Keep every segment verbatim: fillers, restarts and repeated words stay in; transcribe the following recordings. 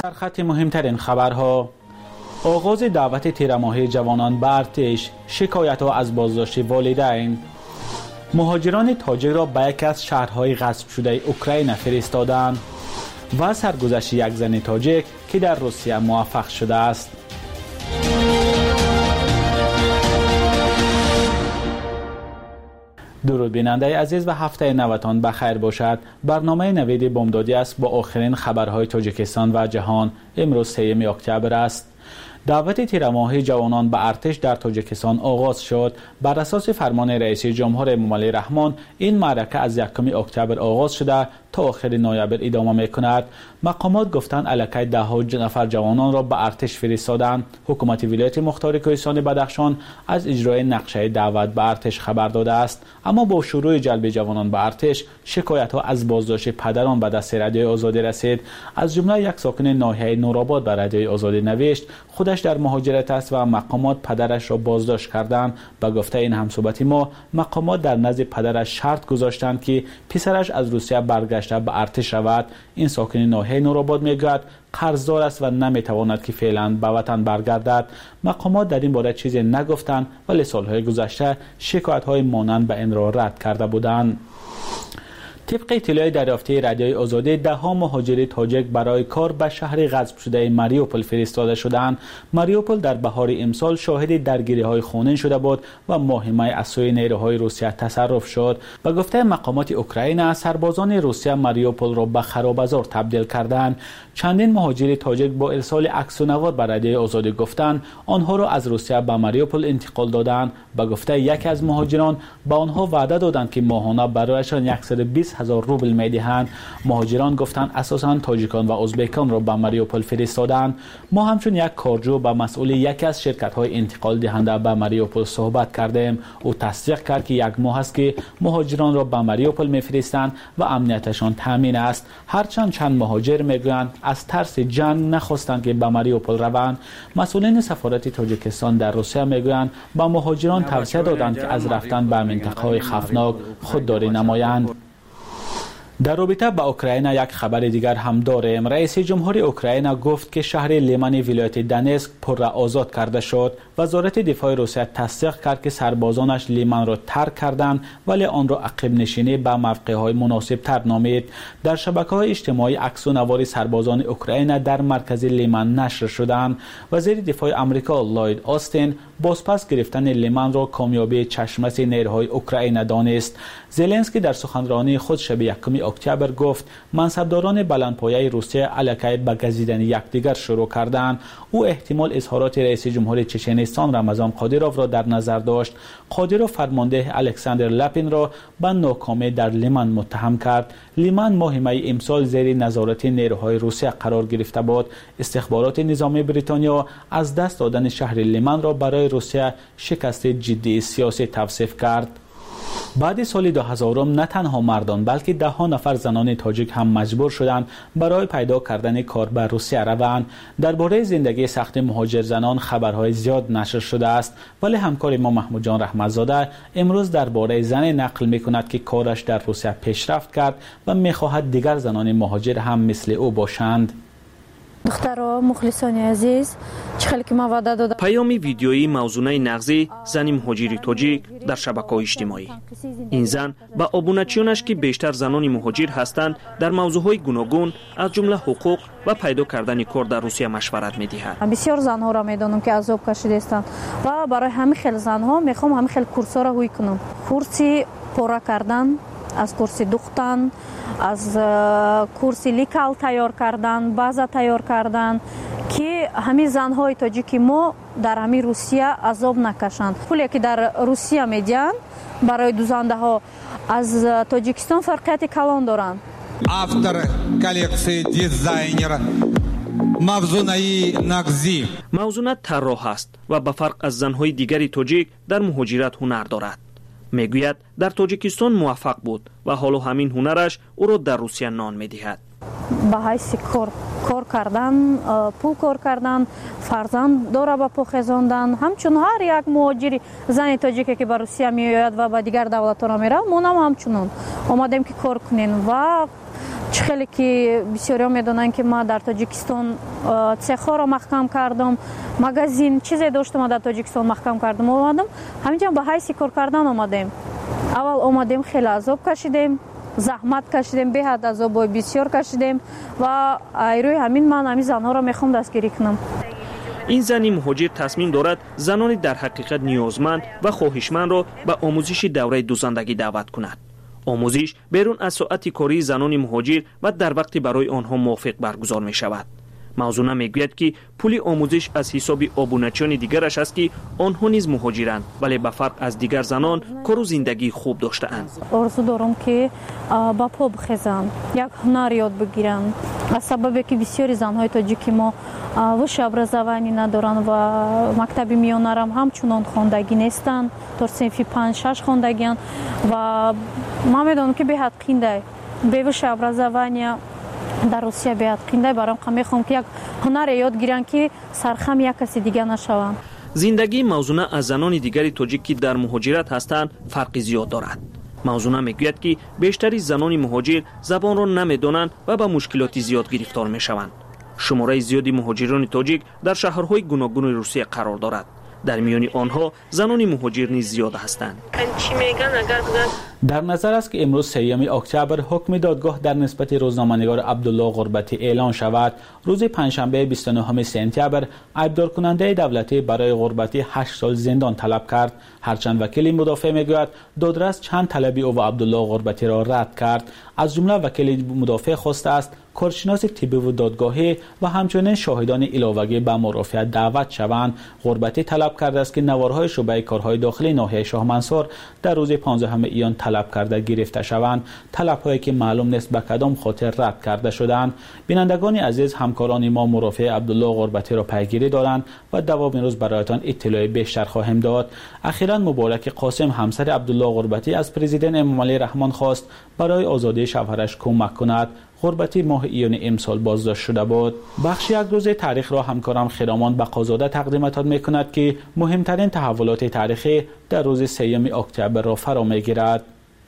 در خط مهمترین خبرها: آغاز دعوت تیرماهی جوانان به ارتش، شکایت‌ها از بازداشت والدین. مهاجران تاجیک را به یکی از شهرهای غصب شده اوکراین فرستادند و سرگذشت یک زن تاجیک که در روسیه موفق شده است. درود بیننده عزیز و هفته نوتان بخیر باشد. برنامه نوید بامدادی است با آخرین خبرهای تاجیکستان و جهان. امروز سوم اکتبر است. دعوت تیرماهی جوانان به ارتش در تاجیکستان آغاز شد. بر اساس فرمان رئیس جمهور امامعلی رحمان این معرکه از یکم اکتبر آغاز شده تا آخر نوامبر ادامه می‌کند. مقامات گفتند الکی ده ها نفر جوانان را به ارتش فرستادند. حکومت ولایت مختار کوهستان بدخشان از اجرای نقشه دعوت به ارتش خبر داده است، اما با شروع جلب جوانان به ارتش شکایت‌ها از بازداشت پدران به دست رادیوی آزادی رسید. از جمله یک ساکن ناحیه نورآباد به رادیوی آزادی نوشت خودش در مهاجرت است و مقامات پدرش را بازداشت کردند. به گفته این همصحبتی ما، مقامات در نزد پدرش شرط گذاشتند که پسرش از روسیه برگشته به ارتش رود. این ساکن ناحیه نورآباد میگوید قرضدار است و نمیتواند که فعلا به وطن برگردد. مقامات در این باره چیزی نگفتند ولی سالهای گذشته شکایت‌های مانند به این را رد کرده بودند. طبق اطلاع دریافتی رادیوی آزادی، ده ها مهاجر تاجیک برای کار به شهر غصب شده ماریوپول فرستاده شدند. ماریوپول در بهار امسال شاهد درگیری‌های خونین شده بود و مهمه از سوی نیروهای روسیه تصرف شد. به گفته مقامات اوکراین، سربازان روسیه ماریوپول را به خرابه‌زار تبدیل کردند. چندین مهاجر تاجیک با ارسال عکس و نوار به رادیوی آزادی گفتند آنها را از روسیه به ماریوپول انتقال دادند. به گفته یکی از مهاجران، به آنها وعده دادند که ماهانه برایشان صد و بیست هزار روبل میدهند. مهاجران گفتند اساساً تاجیکان و ازبکان را به ماریوپول فرستادند. ما همچون یک کارجو با مسئول یکی از شرکت‌های انتقال دهنده به ماریوپول صحبت کردیم. او تصدیق کرد که یک ماه است که مهاجران را به ماریوپول میفرستند و امنیتشان تامین است. هرچند چند مهاجر میگویند از ترس جنگ نخواستند که به ماریوپول روند. مسئولین سفارت تاجیکستان در روسیه میگویند به مهاجران توصیه دادند که از رفتن به منطقه‌های خطرناک خودداری نمایند. در رابطه با اوکراین یک خبر دیگر هم داریم. رئیس جمهور اوکراین گفت که شهر لیمان ولایت دنسک پر را آزاد کرده شد. وزارت دفاع روسیه تصدیق کرد که سربازانش لیمان را ترک کردند ولی آن را عقب نشینی به موقع‌های مناسب تر نامید. در شبکه‌های اجتماعی عکس و نوار سربازان اوکراین در مرکز لیمان نشر شدند. وزیر دفاع آمریکا لوید آستین بازپس گرفتن لیمان را کامیابی چشم‌مس نیروهای اوکراین دانست. زلنسکی در سخنرانی خود شب یکم اکتبر گفت منصبداران بلندپایه روسیه الکی به گزیدن یکدیگر شروع کردند. او احتمال اظهارات رئیس جمهور چچنستان رمضان قادیروف را در نظر داشت. قادیروف فرمانده الکساندر لاپین را به ناکامی در لیمان متهم کرد. لیمان ماه می امسال زیر نظارت نیروهای روسیه قرار گرفته بود. استخبارات نظامی بریتانیا از دست دادن شهر لیمان را برای روسیه شکست جدی سیاسی توصیف کرد. بعد سال دو هزار نه تنها مردان بلکه ده ها نفر زنان تاجیک هم مجبور شدند برای پیدا کردن کار به روسیه روند. درباره زندگی سخت مهاجر زنان خبرهای زیاد نشر شده است ولی همکار ما محمود جان رحمتزاده امروز درباره زن نقل می‌کند که کارش در روسیه پیشرفت کرد و می‌خواهد دیگر زنان مهاجر هم مثل او باشند. دخترها مخلصان عزیز، چه که ما وعده دادم. پیام ویدیویی موزونه نغزی زن مهاجر تاجیک در شبکه‌های اجتماعی. این زن با ابونچیانش که بیشتر زنان مهاجر هستند در موضوعهای گوناگون از جمله حقوق و پیدا کردن کار در روسیه مشورت می‌دهند. بسیار زنها را می‌دانم که عذاب کشیده هستند و برای همین خیلی زنها می‌خوام همین خیلی کورس‌ها را روی کنم. کورسی پورا کردن، از کورسی دوختن، از کورسی لیکال تیار کردن، بازا تیار کردن که همین زنهای تاجیکی ما در همین روسیه عذاب نکشند. پولی که در روسیه میدن برای دوزنده ها از تاجیکستان فرقیت کلان دارند. автор коллекции дизайнер موزونه نغزی. موزونه طراح است و به فرق از زنهای دیگری تاجیک در مهاجرت هنر دارد. میگوید در تاجیکستان موفق بود و حالا همین هنرش او را در روسیه نان میدهد. به حیث کار کار کردن، پول کار کردن، فرزند داره با پول خزاندن، همچون هر یک مهاجری زن تاجیکی که به روسیه میآید و به دیگر دولت‌ها میره، ما هم همچنان آمدیم که کار کنیم و خیلی که بسیاری میدونن که ما در تاجیکستان цех‌ها رو محکم کردم، مغازین چیزی داشتم ما در تاجیکستان محکم کردم اومدم همینجا به حیث کار کردن اومدیم. اول اومدیم خیلی عذاب کشیدیم، زحمت کشیدیم، به حد عذاب بسیار کشیدیم و روی همین من همین زنها رو میخوام دستگیری کنم. این زنی مهاجر تصمیم دارد زنانی در حقیقت نیازمند و خواهشمند را به آموزش دوره دوزندگی دعوت کند. آموزش بیرون از ساعت کاری زنان مهاجر و در وقتی برای آنها موافق برگزار می شود. موضوع میگوید که پول آموزش از حساب آبونچیان دیگرش است که آنها نیز مهاجرند ولی به فرق از دیگر زنان کار و زندگی خوب داشته‌اند. آرزو دارم که با پا بخیزند، یک هنر یاد بگیرند. از سببی که بسیاری زنهای تاجیکی ما وش ابرازوانی ندارند و مکتب میانه هم همچنان خواندگی نیستند، تا صنف پنج شش خواندگی‌اند و ما میدونم که به حد قینده به وش ابرازوانی در روسیه بیاد قینده برام میخوام که یک هنر یاد گیرن که سرخم یک کسی دیگه نشوند. زندگی موزونه از زنان دیگری تاجیکی در مهاجرت هستند فرق زیاد دارد. موزونه میگوید که بیشتری زنان مهاجر زبان را نمیدانند و به مشکلات زیاد گرفتار میشوند. شماره زیادی مهاجران تاجیک در شهرهای گوناگون روسیه قرار دارد. در میان آنها زنان مهاجر نیز زیاد هستند. در نظر است که امروز سوم اکتبر حکم دادگاه در نسبت روزنامه‌نگار عبدالله غربتی اعلان شود. روز پنجشنبه بیست و نهم سپتامبر ایبدار کننده دولتی برای غربتی هشت سال زندان طلب کرد. هرچند وکیل مدافع میگوید دادرس چند طلبی او و عبدالله غربتی را رد کرد. از جمله وکیل مدافع خواسته است کارشناس طبی و دادگاهی و همچنین شاهدان علاوه‌ای به مرافعت دعوت شوند. غربتی طلب کرده است که نوارهای شعبه کارهای داخلی ناحیه شاه منصور در روز پانزدهم ایان طلب کرده گرفته شوند. طلب‌هایی که معلوم نیست به کدام خاطر رد کرده شدند. بینندگان عزیز، همکاران ما مرافع عبدالله غربتی را پیگیری دارند و دوام روز برایتان اطلاع بیشتر خواهیم داد. اخیراً مبارک قاسم همسر عبدالله غربتی از پرزیدنت امامعلی رحمان خواست برای آزادی شوهرش کمک کند. غربتی ماه ایان امسال بازداشت شده بود. بخش یک روزه تاریخ را همکارم خرامان بقازاده تقدیمتان میکند که مهمترین تحولات تاریخی در روز سوم اکتبر را فرا میگیرد.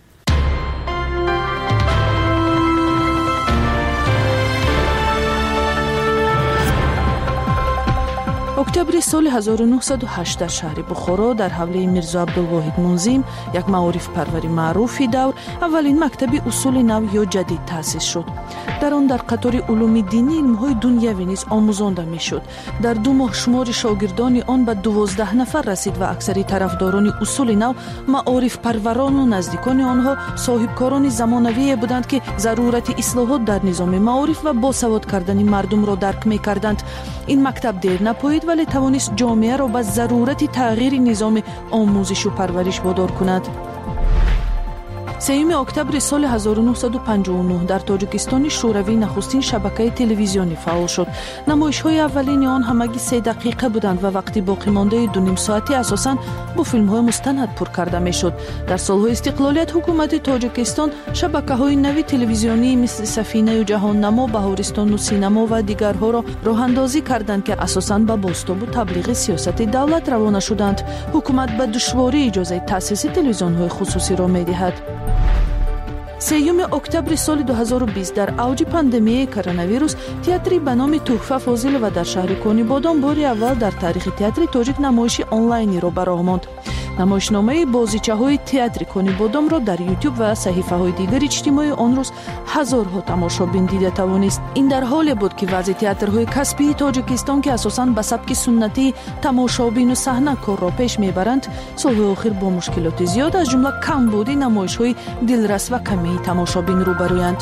اکتبر سال هزار و نهصد و هشت در شهر بخارا در حوله میرزا عبدالواحد منظم، یک معارف پروری معروفی دور، اولین مکتب اصول نو یا جدید تأسیس شد. در آن در قطار علوم دینی علمهای دنیوی نیز آموزانده میشد. در دو ماه شمار شاگردان آن به دوازده نفر رسید و اکثری طرفداران اصول نو معارف پروران و نزدیکان آنها صاحبکاران زمانوی بودند که ضرورت اصلاحات در نظام معارف و باسواد کردن مردم را درک میکردند. این مکتب دیر نپایید ولی توانست جامعه را به ضرورت تغییر نظام آموزش و پرورش وادار کند. سوم اکتبر سال هزار و نهصد و پنجاه و نه در تاجیکستان شوروی نخستین شبکه تلویزیونی فعال شد. نمایش‌های اولین آن همگی سه دقیقه بودند و وقتی باقی مانده دو نیم ساعتی اساساً با فیلم‌های مستند پر کرده می‌شد. در سال‌های استقلالیت حکومت تاجیکستان شبکه‌های نوی تلویزیونی مثل سفینه و جهان نما، بهارستان و سینما و دیگرها را راه‌اندازی کردند که اساساً به بازتاب و تبلیغ سیاست دولت روانه شدند. حکومت به دشواری اجازه تأسیس تلویزیون‌های خصوصی را می‌دهد. سوم اکتبر سال دو هزار و بیست در اوج پاندمی کرونا ویروس تئاتری به نام تحفه فاضل و در شهر کونی بادام بار اول در تاریخ تئاتر تاجیک نمایش آنلاینی را برآورد. نمایشنامه بازیچه‌های تئاتر کونی بادام را در یوتیوب و صحیفه‌های دیگر اجتماعی آن روز هزارها تماشابین دیده توانست. این در حالی بود که وضع تئاترهای کسبی تاجیکستان که اساساً به سبک سنتی تماشابین و صحنه کار را پیش میبرند، سال‌های اخیر با مشکلات زیاد از جمله کمبود نمایش‌های دلرس و کمی تماشابین روبرویند.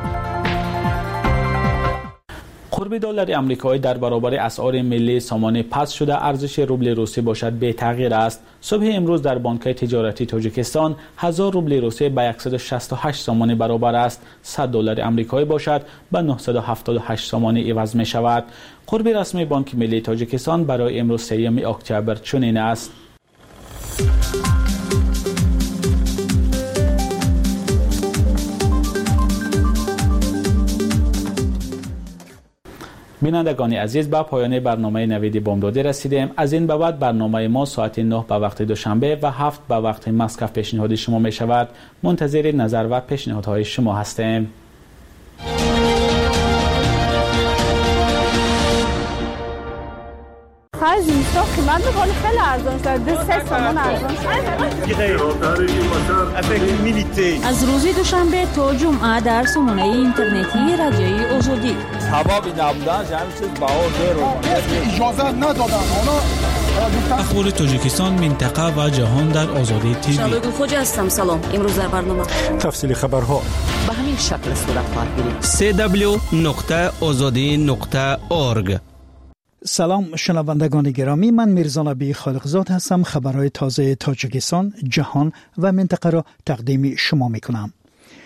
قرب دلار آمریکایی در برابر اسعار ملی سامان پس شده ارزش روبل روسی باشد بی تغییر است. صبح امروز در بانک‌های تجارتی تاجیکستان هزار روبل روسی به صد و شصت و هشت سامان برابر است. صد دلار آمریکایی باشد به نهصد و هفتاد و هشت سامان عوض می شود. قرب رسمی بانک ملی تاجیکستان برای امروز سوم اکتبر چنین است. بینندگان عزیز، به پایان برنامه نوید بامدادی رسیدیم. از این به بعد برنامه ما ساعت نه به وقت دوشنبه و هفت به وقت مسکو پیشنهاد شما می شود. منتظر نظر و پیشنهادهای شما هستیم. پای زمستان قیمت میکنه خیلی ارزان شده، سه سامان ارزان شده. از روز دوشنبه تا جمعه در سامانه اینترنتی رادیوی آزادی. هوا نبودن همین چیز بهار داره. اجازه ندادن اونا. اخبار تاجیکستان، منطقه و جهان در آزادی تیوی. شادو خوجا هستم. سلام. امروز در برنامه تفصیل خبرها به همین شکل صورت خواهد گرفت. سی دبلیو نقطه آزادی نقطه اورگ. سلام شنوندگان گرامی، من میرزا نبی خالقزاد هستم. خبرهای تازه تاجیکستان، جهان و منطقه را تقدیم شما میکنم.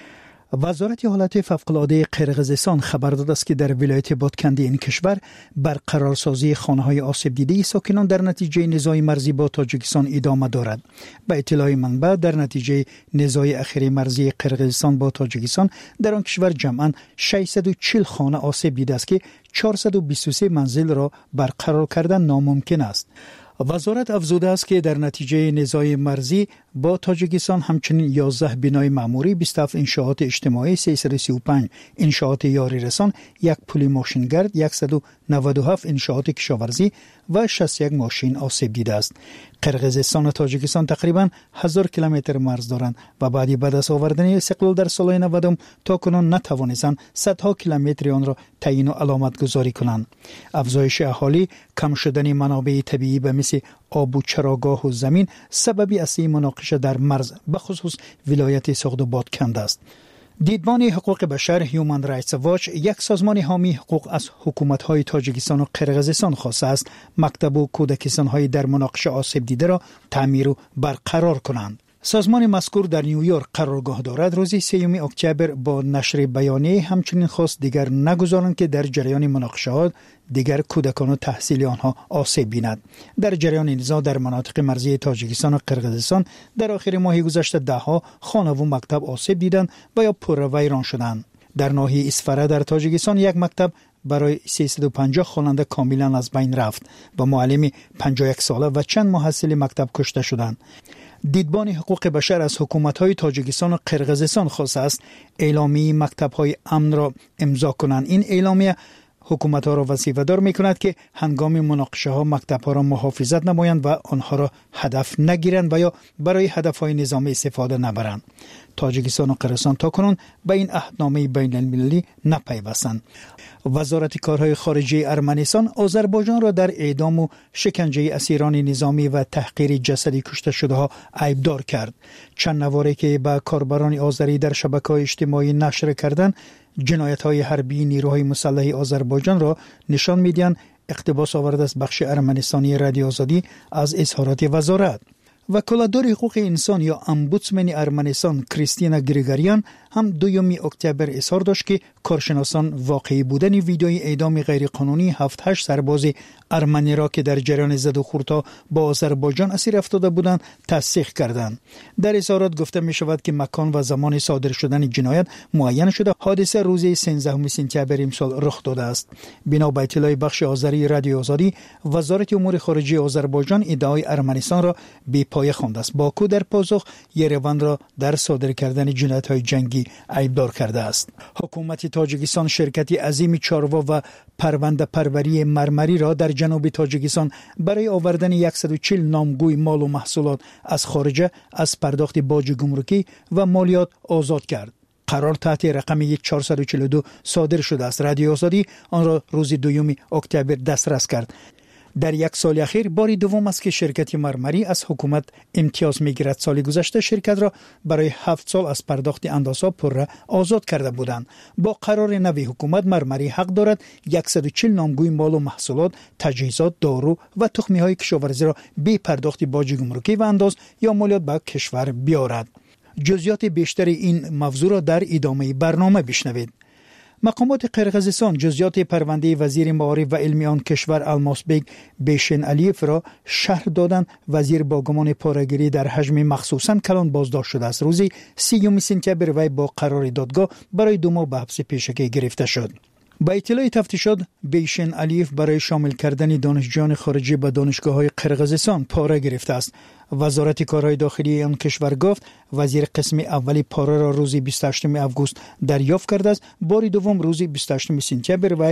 وزارت حالت فوق‌العاده قرقیزستان خبر داده است که در ولایت بادکندی این کشور برقرارسازی خانه‌های آسیب دیده ساکنان در نتیجه نزاع مرزی با تاجیکستان ادامه دارد. به اطلاع منبع، در نتیجه نزاع اخیر مرزی قرقیزستان با تاجیکستان در آن کشور جمعاً ششصد و چهل خانه آسیب دیده است که چهارصد و بیست و سه منزل را برقرار کردن ناممکن است. وزارت افزوده است که در نتیجه نزاع مرزی با تاجیکستان همچنین یازده بنای معموری، بیست و هفت انشاءات اجتماعی، سیصد و سی و پنج انشاءات یاری رسان، یک پل ماشینگرد، صد و نود و هفت انشاءات کشاورزی و شصت و یک ماشین آسیب دیده است. قرقیزستان و تاجیکستان تقریباً هزار کیلومتر مرز دارند و بعد بعد از آوردن استقلال در سال نود تا کنون نتوانستند صدها کیلومتر آن را تعیین و علامت گذاری کنند. افزایش اهالی، کم شدن منابع طبیعی به مثل آب و چراگاه و زمین سببی اصلی مناقشه در مرز به خصوص ولایت سوخت و بادکند است. دیدبان حقوق بشر هیومن رایتس واچ، یک سازمان حامی حقوق، از حکومت‌های تاجیکستان و قرقیزستان خواسته است مکتب و کودکستان‌های در مناقشه آسیب دیده را تعمیر و برقرار کنند. سازمان مذکور در نیویورک قرارگاه دارد. روز سوم اکتبر با نشر بیانیه همچنین خواست دیگر نگذارند که در جریان مناقشات دیگر کودکان و تحصیل آنها آسیب بیند. در جریان نزاع در مناطق مرزی تاجیکستان و قرقیزستان در آخر ماه گذشته ده ها خانه و مکتب آسیب دیدند و یا پر ویران شدند. در ناحیه اسفره در تاجیکستان یک مکتب برای سیصد و پنجاه خواننده کاملا از بین رفت و معلم پنجاه و یک ساله و چند محصل مکتب کشته شدند. دیدبان حقوق بشر از حکومت‌های تاجیکستان و قرقیزستان خواسته است اعلامیه مکتب‌های امن را امضا کنند. این اعلامیه حکومت‌ها را وظیفه‌دار می‌کند که هنگام مناقشه‌ها مکتب‌ها را محافظت نمایند و آنها را هدف نگیرند و یا برای هدف‌های نظامی استفاده نبرند. تاجیکستان و قرقیزستان تاکنون به این عهدنامه بین‌المللی نپیوستند. وزارت کارهای خارجه ارمنستان آذربایجان را در اعدام و شکنجه اسیران نظامی و تحقیر جسدی کشته شده ها عیبدار کرد. چند نواره که به کاربران آذری در شبکه‌های اجتماعی نشر کردند جنایت‌های حربی نیروهای مسلح آذربایجان را نشان می‌دهند اقتباس آورده است بخش ارمنستانی رادیو آزادی از اظهارات وزارت. وکالتدار حقوق انسان یا امبودسمن ارمنستان کریستینا گریگاریان هم دوم اکتبر اظهار داشت که کارشناسان واقعی بودن ویدیوی اعدام غیرقانونی هفت هشت سرباز ارمنی را که در جریان زد و خورد با آذربایجان اسیر افتاده بودند تصدیق کردند. در اظهارات گفته می شود که مکان و زمان صادر شدن جنایت معین شده. حادثه روز سیزدهم سپتامبر امسال رخ داده است. بنا به اطلاع بخش آذری رادیو آزادی، وزارت امور خارجه آذربایجان ادعای ارمنستان را بی پایه خوانده است. باکو در پاسخ یروان را در صادر کردن جنایت‌های جنگی عیبدار کرده است. حکومت تاجیکستان شرکتی عظیم چاروا و پرونده پروری مرمری را در جنوب تاجیکستان برای آوردن صد و چهل نامگوی مال و محصولات از خارج از پرداخت باج گمرکی و مالیات آزاد کرد. قرار تحت رقم چهارصد و چهل و دو صادر شده است. رادیو آزادی آن را روز دوم اکتبر دسترس کرد. در یک سال اخیر باری دوم است که شرکت مرمری از حکومت امتیاز میگیرد. سال گذشته شرکت را برای هفت سال از پرداخت اندازها پره آزاد کرده بودند. با قرار نوی حکومت مرمری حق دارد صد و چهل نامگوی مال و محصولات، تجهیزات، دارو و تخمی های کشاورزی را بی پرداخت باج گمرکی و انداز یا مالیات به کشور بیارد. جزئیات بیشتر این موضوع را در ادامه برنامه بشنوید. مقامات قرقیزستان جزئیات پرونده وزیر معارف و علمی آن کشور الماسبک بیشن علیف را شرح دادند. وزیر با گمان پاره‌گیری در حجم مخصوصاً کلان بازداشت شده است. روز سیوم سپتامبر وی با قرار دادگاه برای دو ماه به حبس پیشگی گرفته شد. با اطلاع تفتیشات بیشن علیف برای شامل کردن دانشجویان خارجی به دانشگاه‌های قرقیزستان پاره گرفته است. وزارت کارهای داخلی آن کشور گفت وزیر قسم اولی پاره را روز بیست و هشتم آگوست دریافت کرده است. بار دوم روز بیست و هشتم سپتامبر وی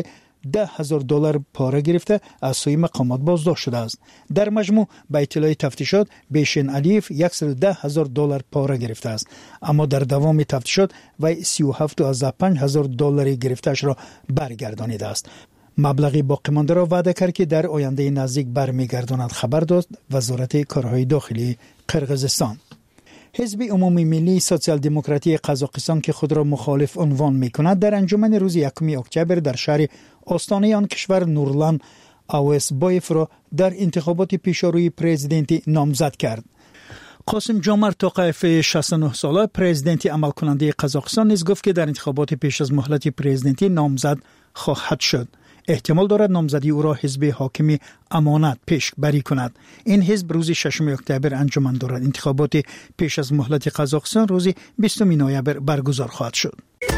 ده هزار دلار پاره گرفته از سوی مقامات بازداشت شده است. در مجموع به اطلاع تفتیشات بیشین علیف صد و ده هزار دلار پاره گرفته است، اما در دوام تفتیشات وی سی و هفت و پنج هزار دلاری گرفته‌اش را برگردانیده است. مبلغی باقی مانده را وعده کرد که در آینده نزدیک برمیگرداند، خبر داد وزارت کارهای داخلی قرقیزستان. حزب عمومی ملی سوسیال دموکراتی قزاقستان که خود را مخالف عنوان می‌کند، در انجمن روز یکم اکتبر در شهر آستانه آن کشور نورلان اوسبایف را در انتخابات پیشروی پرزیدنتی نامزد کرد. قاسم جامرد توقیف شصت و نه ساله پرزیدنتی عمل کننده قزاقستان نیز گفت که در انتخابات پیش از مهلت پرزیدنتی نامزد خواهد شد. احتمال دارد نامزدی او را حزب حاکم امانت پیش بری کند. این حزب روز ششم اکتبر انجمن دارد. انتخابات پیش از مهلت قزاقستان روز بیستم نوامبر برگزار خواهد شد.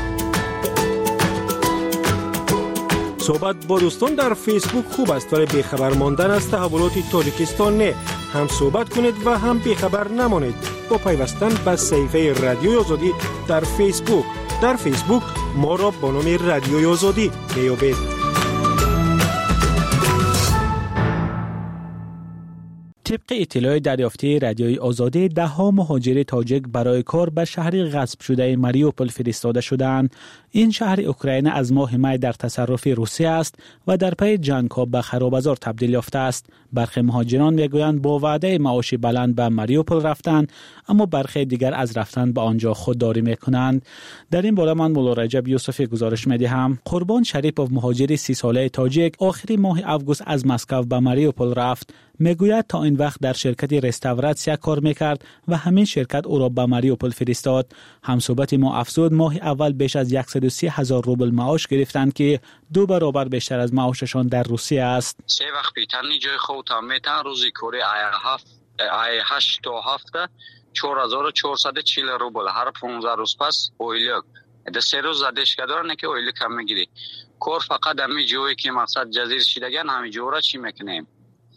صحبت با دوستان در فیسبوک خوب است، ولی بیخبر ماندن از تحولات تاجیکستان نه. هم صحبت کنید و هم بیخبر نمانید با پیوستن به صفحه رادیوی آزادی در فیسبوک. در فیسبوک ما را با نام رادیوی آزادی بیابید. طبق اطلاع دریافتی رادیوی آزادی، ده ها مهاجر تاجیک برای کار به شهر غصب شده ماریوپول فرستاده شدند. این شهر اوکراین از ماه می در تصرف روسیه است و در پی جنگ‌ها به خراب‌بازار تبدیل یافته است. برخی مهاجران میگویند با وعده معاش بلند به ماریوپول رفتند، اما برخی دیگر از رفتن به آنجا خودداری میکنند. در این باره من مولا رجب یوسفی گزارش میدهم. قربان شریپوف مهاجر سی ساله تاجیک آخری ماه آگوست از مسکو به ماریوپول رفت. میگوید تا این وقت در شرکت رستوراسیون کار میکرد و همین شرکت او را به ماریوپول فرستاد. همصحبت ما افزود ماه اول بیش از صد و سی هزار روبل معاش گرفتند که دو برابر بیشتر از معاششان در روسیه است. سه وقت پیترنی جای خودتان میتن روزی کوری آی هفت آی هشت تا هفته چهار هزار و چهارصد و چهل روبل هر پانزده روز پس اویلیک ده سه روز زدش کدارنه که اویلیک کم میگیری. کار فقط همی جوی که مقصد جزیر شیدگن همی جو را چی میکنیم؟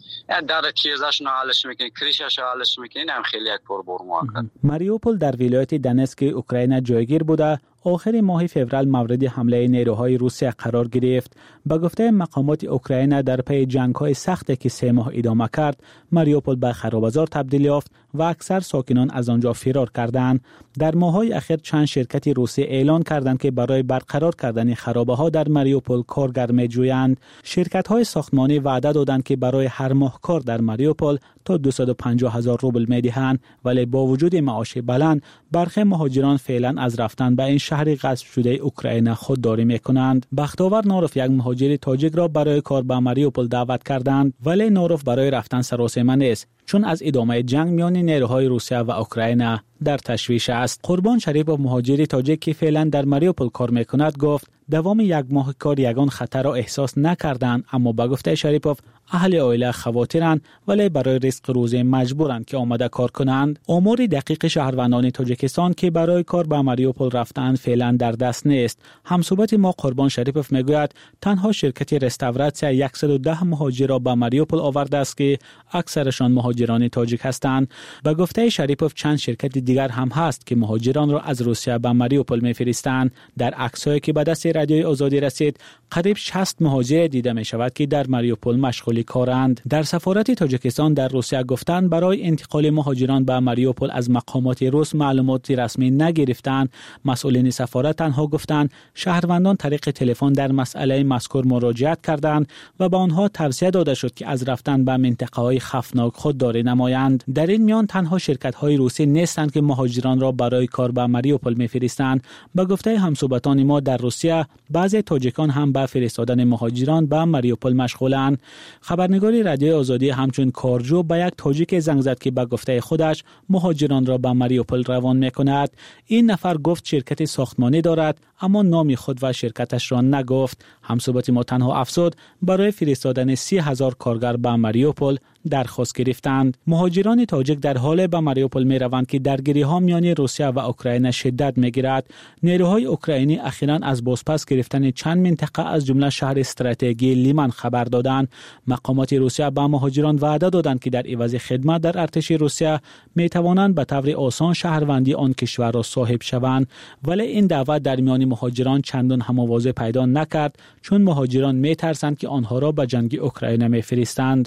در تیزش نهالش میکنی، کریشش نهالش میکنی، هم خیلی یک پر بر موقع. ماریوپول در ولایت دنسک اوکراین جایگیر بوده. آخر ماه فوریه مورد حمله نیروهای روسیه قرار گرفت. به گفته مقامات اوکراین در پی جنگ‌های سختی که سه ماه ادامه کرد، ماریوپول به خراب‌بازار تبدیل یافت و اکثر ساکنان از آنجا فرار کردند. در ماه‌های اخیر چند شرکت روسی اعلان کردند که برای برقرار کردن خرابه‌ها در ماریوپول کارگر می‌جویند. شرکت‌های ساختمانی وعده دادند که برای هر ماه کار در ماریوپول تا دویست و پنجاه هزار روبل می‌دهند، ولی با وجود معاش بلند برخی مهاجران فعلا از رفتن به این شهر غصب شده اوکراین خودداری می‌کنند. بختاور ناروف یک مهاجر تاجیک را برای کار به ماریوپول دعوت کردند، ولی ناروف برای رفتن سراسیمه نیست، چون از ادامه جنگ میان نیروهای روسیه و اوکراین در تشویش است. قربان شریپوف مهاجر تاجیک که فعلا در ماریوپول کار میکند گفت دوام یک ماه کار یگان خطر را احساس نکردند، اما با گفته شریپوف اهل عائله خواترند ولی برای رزق روزی مجبورند که آمده کار کنند. آمار دقیق شهروندان تاجیکستان که برای کار به ماریوپول رفتند فعلا در دست نیست. همصحبت ما قربان شریپوف میگوید تنها شرکت رستوراسیون صد و ده مهاجر را به ماریوپول آورده است که اکثرشان مهاجران تاجیک هستند. با گفته شریپوف چند شرکت دیگر هم هست که مهاجران را از روسیه به ماریوپول میفرستند. در عکسایی که به دست رادیوی آزادی رسید قریب شصت مهاجر دیده می شود که در ماریوپول مشغول کارند. در سفارت تاجیکستان در روسیه گفتند برای انتقال مهاجران به ماریوپول از مقامات روس معلومات رسمی نگرفتند. مسئولین سفارت تنها گفتند شهروندان طریق تلفن در مسئله مذکور مراجعت کردند و به آنها توصیه داده شد که از رفتن به منطقه‌های خطرناک خودداری نمایند. در این میان تنها شرکت‌های روسی نیستند که مهاجران را برای کار به ماریوپول می‌فرستند. به گفته همصحبتان ما در روسیه بعضی تاجیکان هم به فرستادن مهاجران به ماریوپول مشغولند. خبرنگار رادیوی آزادی همچون کارجو به یک تاجیک زنگ زد که به گفته خودش مهاجران را به ماریوپول روان می‌کند. این نفر گفت شرکت ساختمانی دارد، اما نام خود و شرکتش را نگفت. همصحبت ما تنها افزود برای فرستادن سی هزار کارگر به ماریوپول درخواست گرفتند. مهاجران تاجیک در حال به ماریوپول می روند که درگیری‌ها میان روسیه و اوکراین شدت می‌گیرد. نیروهای اوکراینی اخیراً از بازپس گرفتن چند منطقه از جمله شهر استراتژی لیمن خبر دادند. مقامات روسیه به مهاجران وعده دادند که در عوض خدمت در ارتش روسیه می توانند به طور آسان شهروندی آن کشور را صاحب شوند، ولی این دعوت در میان مهاجران چندان هماوازی پیدا نکرد، چون مهاجران می ترسند که آنها را به جنگ اوکراین می فرستند.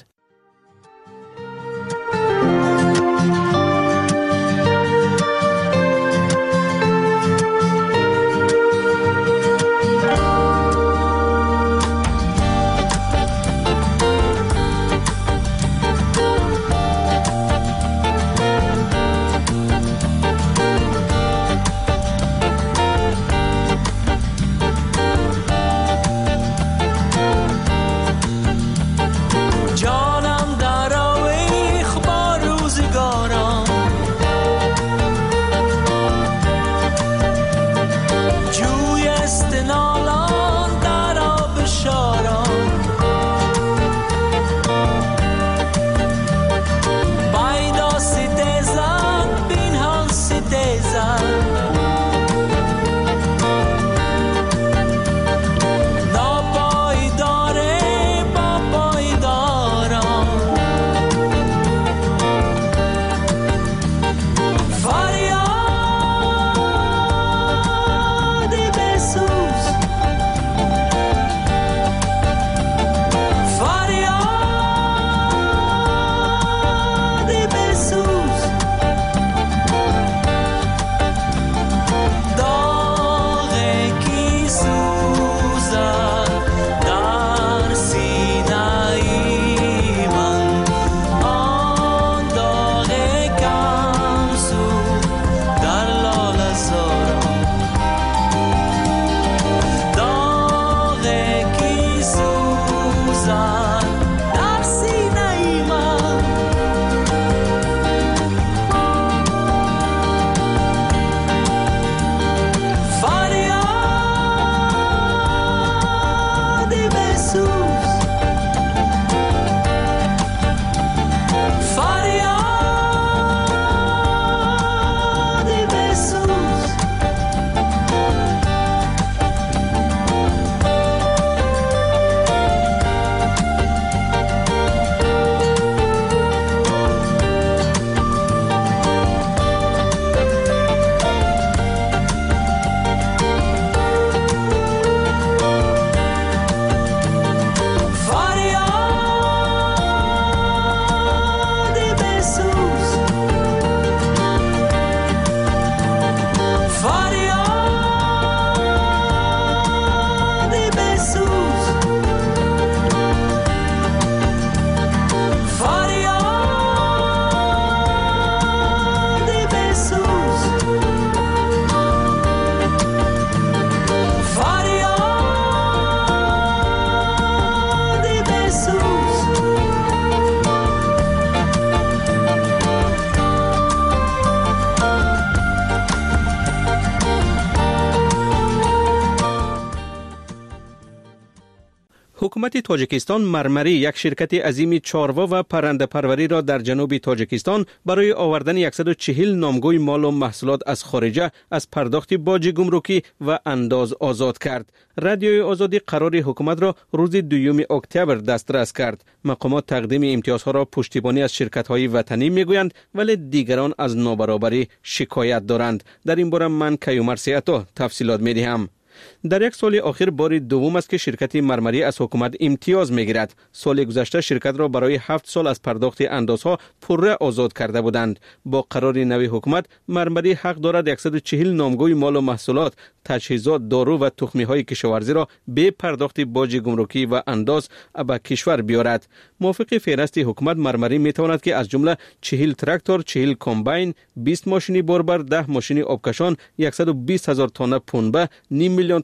حکومت تاجیکستان مرمری، یک شرکت عظیم چاروا و پرنده پروری را در جنوب تاجیکستان برای آوردن صد و چهل نامگوی مال و محصولات از خارجه از پرداخت باج گمرکی و انداز آزاد کرد. رادیوی آزادی قرار حکومت را روز دوم اکتبر دسترس کرد. مقامات تقدیم امتیازها را پشتیبانی از شرکت‌های وطنی میگویند، ولی دیگران از نابرابری شکایت دارند. در این باره من کیومر سیاتا تفصیلات میدهم. در یک سال اخیر بار دوم است که شرکت مرمری از حکومت امتیاز میگیرد. سال گذشته شرکت را برای هفت سال از پرداخت اندازها پره آزاد کرده بودند. با قرار نوی حکومت مرمری حق دارد صد و چهل نامگوی مال و محصولات، تجهیزات، دارو و تخمی های کشاورزی را به پرداخت باج گمرکی و انداز به کشور بیارد. موافق فهرست حکومت مرمری می تواند که از جمله چهل تراکتور، چهل کمباین، بیست ماشین باربر، ده ماشین آبکشان، صد و بیست هزار تن پنبه، نیم میلیون تن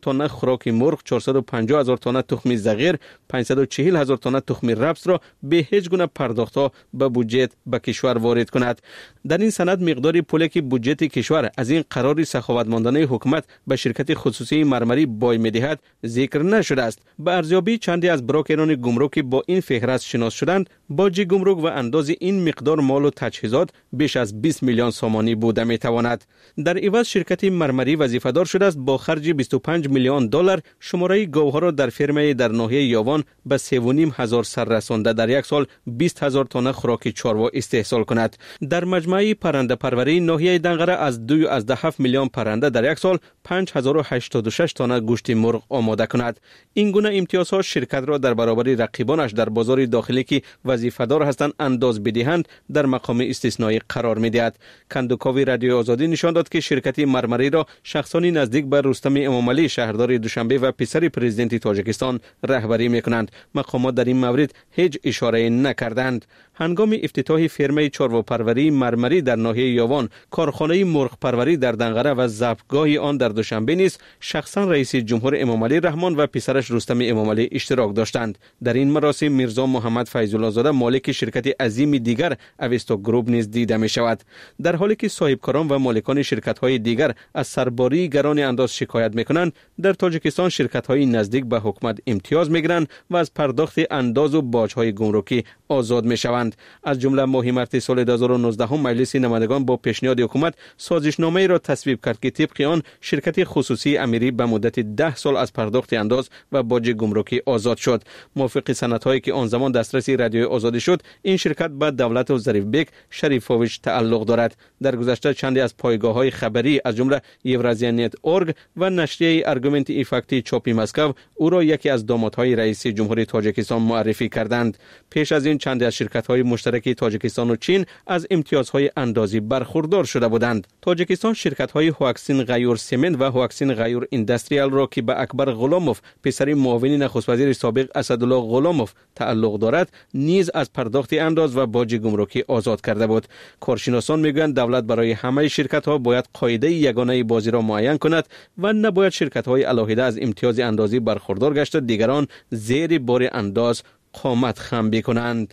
تن خوراک مرغ، چهارصد و پنجاه هزار تن تخم زغیر، پانصد و چهل هزار تن تخم رپس را به هیچ گونه پرداخت‌ها به بودجه به کشور وارد کند. در این سند مقدار پولی که بودجه کشور از این قرار سخاوتمندانه حکومت به شرکت خصوصی مرمری بای می‌دهد ذکر نشده است. به ارزیابی چندی از بروکران گمرک با این فهرست شناس شدند، باج گمرک و انداز این مقدار مال و تجهیزات بیش از بیست میلیون سومانی بوده میتواند. در عوض شرکت مرمری وظیفه‌دار شده است با خرج بیست و پنج میلیون دلار شماره گاوها را در فرمه در ناحیه یاوان به سه و نیم هزار سر رسانده در یک سال بیست هزار تن خوراک چاروا استحصال کند. در مجمع پرنده پروری ناحیه دنقره از دو از ده هفت میلیون پرنده در یک سال پنج هزار و هشتاد و شش تن گوشت مرغ آماده کند. این گونه امتیازها شرکت را در برابر رقیبانش در بازار داخلی که وظیفه‌دار هستند انداز بدهند در مقام استثنایی قرار می‌دهد. کندوکاوی رادیو آزادی نشان داد که شرکت مرمری را شخصانی نزدیک به رستم امامعلی شهردار دوشنبه و پسر پرزیدنت تاجیکستان رهبری می‌کنند. مقامات در این مورد هیچ اشاره نکردند. هنگام افتتاح فرمه چارواپروری مرمری در ناحیه یاوان، کارخانه مرغ پروری در دنقره و ضبطگاه آن در دوشنبه نیز شخصا رئیس جمهور امامعلی رحمان و پسرش رستم امامعلی اشتراک داشتند. در این مراسم میرزا محمد فیض‌الله زاده مالک شرکت عظیم دیگر اویستا گروپ نیز دیده می شود. در حالی که صاحبکاران و مالکان شرکت های دیگر از سرباری گران انداز شکایت می کنند، در تاجیکستان شرکت های نزدیک به حکومت امتیاز می گیرند و از پرداخت انداز و باج های گمرکی آزاد می شوند. از جمله ماه مارس سال دو هزار و نوزده مجلس نمایندگان با پیشنهاد حکومت سازشنامه را تصویب کرد که طبق آن شرکت خصوصی امیری به مدت ده سال از پرداخت انداز و باج گمرکی آزاد شد. موافق سندهایی که آن زمان دسترسی رادیو آزادی شد، این شرکت به دولت و ظریف بیگ شریفوویچ تعلق دارد. در گذشته چندی از پایگاه‌های خبری از جمله یورازیا نت اورگ و نشریه ارگومنت ایفکتی چاپی مسکو او را یکی از دامادهای رئیس جمهوری تاجیکستان معرفی کردند. پیش از این چندی از شرکت‌های مشترک تاجیکستان و چین از امتیازهای اندازی برخوردار شده بودند. تاجیکستان شرکت‌های هواکسین غیور سمنت و هواکسین غیور اندستریال را که به اکبر غلاموف پسر معاون نخست وزیر سابق اسدالله غلاموف تعلق دارد نیز از پرداخت انداز و باج گمرکی آزاد کرده بود. کارشناسان میگویند دولت برای همه شرکت‌ها باید قاعده یگانه بازی را معین کند و نباید شرکت‌های علاهده از امتیاز اندازی برخوردار گشته دیگران زیر بار انداز قامت خم بکنند.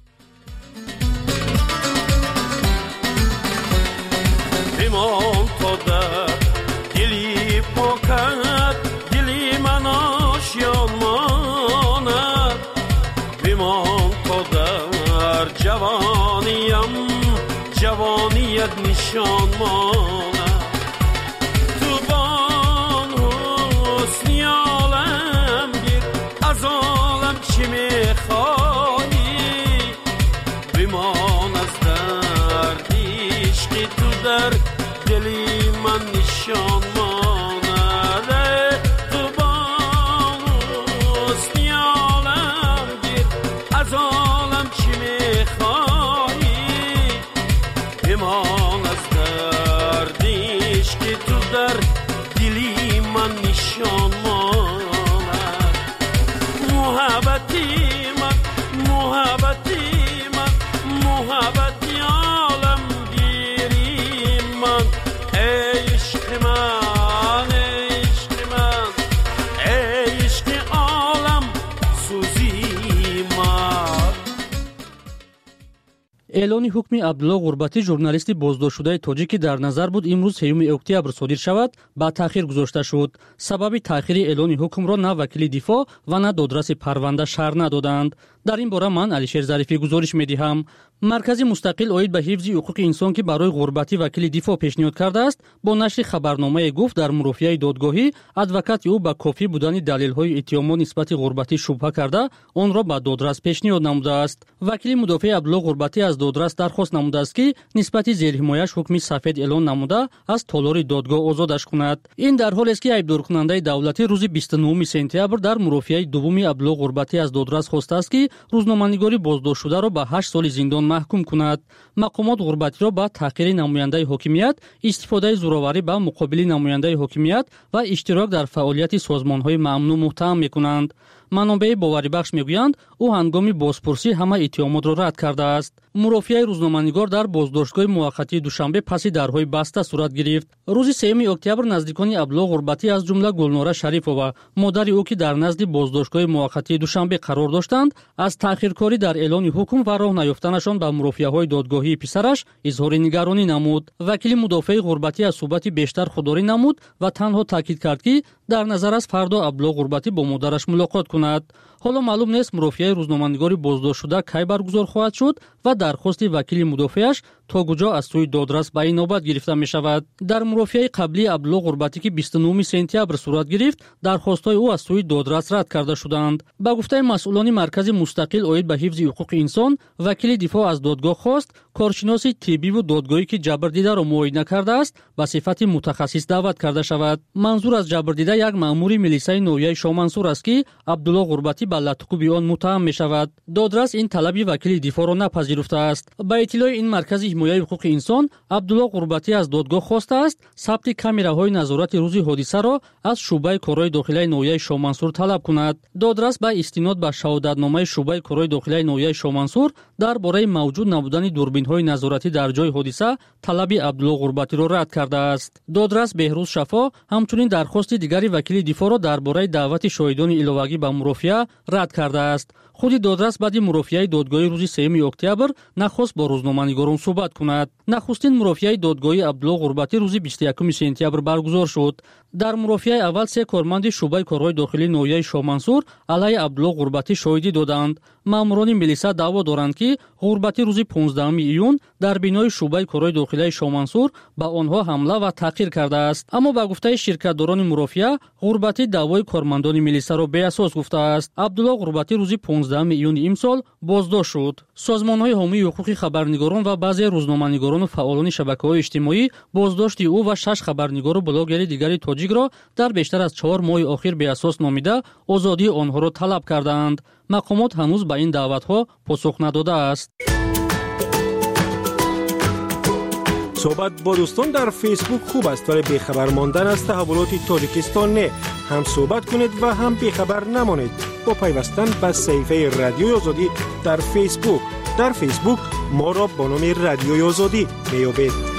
بمان تا در دلی پاکت دلی من آشیان ماند، بمان تا در جوانیم جوانیت نشان ماند، تو بان حسنی عالم گیر از عالم چی میخوایی، بمان از درد عشقی تو در دلی من نشان ماند، تو بان حسنی عالم گیر از عالم چی میخوایی، بمان از درد عشقی تو در دلی من نشان ماند، محبتی من محبتی من محبتی عالم گیری من، عشق من عشق من عشق عالم سوزی من. اعلان حکم عبدالله غربتی ژورنالیست بازداشت‌شده تاجیک که در نظر بود امروز سیوم اکتبر صادر شود با تأخیر گذاشته شد. سبب تأخیر اعلان حکم را نه وکیل دفاع و نه دادرس پرونده شرح ندادند. در این باره من علیشیر ظریفی گزارش می‌دهم. مرکز مستقل اوید به حفظ حقوق انسان که برای غربتی وکیل دفاع پیشنهاد کرده است با نشر خبرنامه گفت در مرافعه دادگاهی ادوکات او با کافی بودن دلایل‌های اتهام نسبت غربتی شبهه کرده آن را به دادرس پیشنهاد نموده است. وکیل مدافع عبدالله غربتی از دادرس درخواست نموده است که نسبت زیرحمایش حکم سفید اعلان نموده از تالار دادگاه آزادش کند. این در حالی است که ایبدارکننده دولتی روز بیست و نهم سپتامبر در مرافعه دوم عبدالله غربتی از دادرس خواسته است که روزنامه‌نگاری بازداشت شده را به هشت سال زندان محکوم کند. مقامات غربتی را با تحقیر نماینده حاکمیت، استفاده زوراوری به مقابل نماینده حاکمیت و اشتراک در فعالیت سازمان‌های ممنوع متهم می‌کنند. منابع باوری‌بخش میگویند او هنگام بازپرسی همه اتهامات را رد کرده است. مرافعه روزنامه‌نگار در بازداشتگاه موقتی دوشنبه پس درهای بسته صورت گرفت. روز سوم اکتبر نزدیکان عبدالله غربتی از جمله گلنوره شریفова مادر او که در نزد بازداشتگاه موقتی دوشنبه قرار داشتند از تأخیرکاری در اعلان حکم و راه نیافتنشان به مرافعه‌های دادگاهی پسرش اظهار نگرانی نمود. وکیل مدافع غربتی از صحبت بیشتر خودداری نمود و تنها تاکید کرد که در نظر است فردا عبدالله غربتی با مادرش ملاقات کند. حالا معلوم نیست مرافعه روزنامه‌نگاری بازداشت شده کی برگزار خواهد شد و درخواست وکیل مدافعش تا کجا از سوی دادرس به این نوبت گرفته می شود. در مرافعه قبلی عبدالله غربتی که بیست و نهم سپتامبر صورت گرفت درخواست‌های او از سوی دادرس رد کرده شدند. با گفته مسئولان مرکز مستقل اوید به حفظ حقوق انسان، وکیل دفاع از دادگاه خواست کارشناس طبی و دادگاهی که جبردیده را معاینه کرده است به صفت متخصص دعوت کرده شود. منظور از جبردیده یک مأمور ملیسای نویه شامنصور است که عبدالله غربتی به لطخوبی آن متهم می شود. دادرس این طلب وکیل دفاع را نپذیرفته است. با اطلاع این مرکز حمایت حقوق انسان، عبدالله غربتی از دادگاه خواسته است ثبت کامراهای نظارت روز حادثه را از شعبه کارهای داخلی نویه شامنصور طلب کند. دادرس با استناد به شهادتنامه شعبه کارهای داخلی نویه شامنصور درباره موجود نبودن دوربین‌های نظارتی در جای حادثه طلب عبدالله غربتی را رد کرده است. دادرس بهروز شفا همچنین درخواست دیگری وکیل دفاع را درباره دعوت شاهدان علاوه‌ای به مرافعه رد کرده است. خود دادرس بعد مرافعه دادگاهی روز سوم اکتبر نخواست با روزنامه‌نگاران صحبت کند. نخستین مرافعه دادگاهی عبدالله غربتی روز بیست و یکم سپتامبر برگزار شد. در مرافعه اول سه کارمند شعبه کارهای داخلی نویه شامنصور علیه عبدالله غربتی شاهدی دادند. ماموران ملیسا دعوا دارند که غربتی روز پانزدهم ایون در بینای شعبه کارهای داخلی شامنصور به آنها حمله و تحقیر کرده است. اما با گفته شرکت‌داران مرافعه غربتی دعوای کارمندان ملیسا را بی اساس گفته است. عبدالله غربتی روز پانزدهم ایون امسال بازداشت شد. سازمان‌های حامی حقوق خبرنگاران و بعضی روزنامه‌نگاران و فعالان شبکه‌های اجتماعی بازداشت او و شش خبرنگار و بلاگر دیگری تاجیک را در بیشتر از چهار ماه اخیر بی اساس نامیده آزادی آنها را طلب کردند. مقامات هنوز به این دعوت‌ها پاسخ نداده است. صحبت با دوستان در فیسبوک خوب است ولی بیخبر ماندن از تحولات تاجیکستان نه. هم صحبت کنید و هم بیخبر نمانید با پیوستن به صفحه رادیوی آزادی در فیسبوک. در فیسبوک ما را با نام رادیوی آزادی میابید.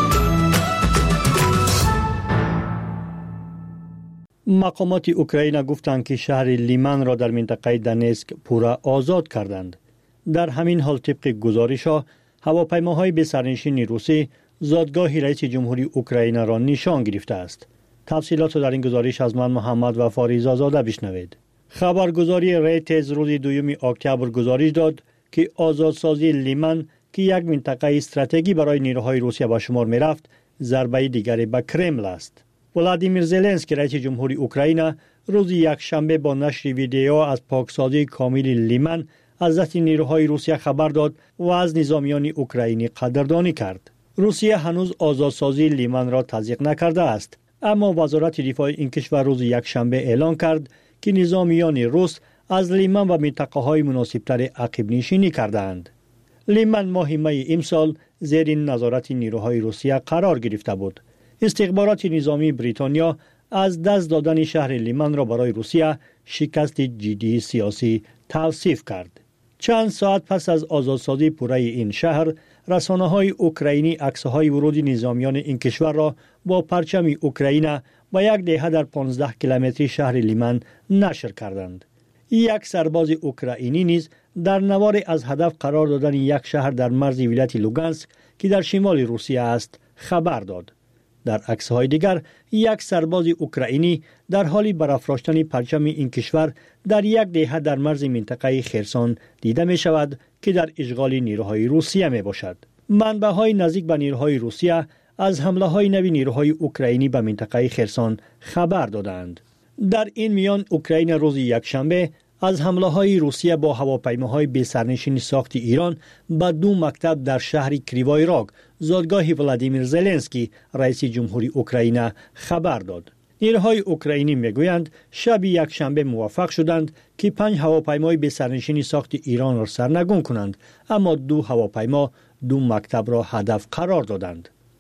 مقامات اوکراین گفتند که شهر لیمن را در منطقه دنیسک پورا آزاد کردند. در همین حال طبق گزارش‌ها هواپیماهای به سرنشین روسی زادگاه رئیس جمهوری اوکراین را نشان گرفته است. تفصیلات در این گزارش از من محمد و فاریزا زاده بشنوید. خبرگزاری ریتز روز دوم اکتبر گزارش داد که آزادسازی لیمن که یک منطقه استراتژی برای نیروهای روسیه به شمار می رفت ضربه دیگری به کرمل است. ولادیمیر زلنسکی رئیس جمهوری اوکراین روز یکشنبه با نشر ویدیو از پاکسازی کامل لیمن از دست نیروهای روسیه خبر داد و از نظامیان اوکراینی قدردانی کرد. روسیه هنوز آزادسازی لیمن را تصدیق نکرده است، اما وزارت دفاع این کشور روز یکشنبه اعلام کرد که نظامیان روس از لیمن و منطقه‌های مناسبتر عقب نشینی کردند. لیمن ماه می امسال زیر نظارت نیروهای روسیه قرار گرفته بود. استخبارات نظامی بریتانیا از دست دادن شهر لیمن را برای روسیه شکست جدی سیاسی توصیف کرد. چند ساعت پس از آزادسازی پوره این شهر، رسانه‌های اوکراینی عکس‌های ورود نظامیان این کشور را با پرچم اوکراین با یک دهه در پانزده کیلومتری شهر لیمن نشر کردند. یک سرباز اوکراینی نیز در نوار از هدف قرار دادن یک شهر در مرز ولایت لوگانسک که در شمال روسیه است خبر داد. در عکس‌های دیگر یک سرباز اوکراینی در حال برافراشتن پرچم این کشور در یک دهه در مرز منطقه خرسون دیده می شود که در اشغال نیروهای روسیه می باشد. منبع‌های نزدیک به نیروهای روسیه از حمله‌های نوی نیروهای اوکراینی به منطقه خرسون خبر دادند. در این میان اوکراین روز یکشنبه از حمله‌های روسیه با هواپیماهای بی سرنشین ساخت ایران به دو مکتب در شهر کریوای راگ زادگاه ولادیمیر زلنسکی رئیس جمهوری اوکراین خبر داد. نیروهای اوکراینی میگویند شب یکشنبه موفق شدند که پنج هواپیمای بی سرنشین ساخت ایران را سرنگون کنند، اما دو هواپیما دو مکتب را هدف قرار دادند.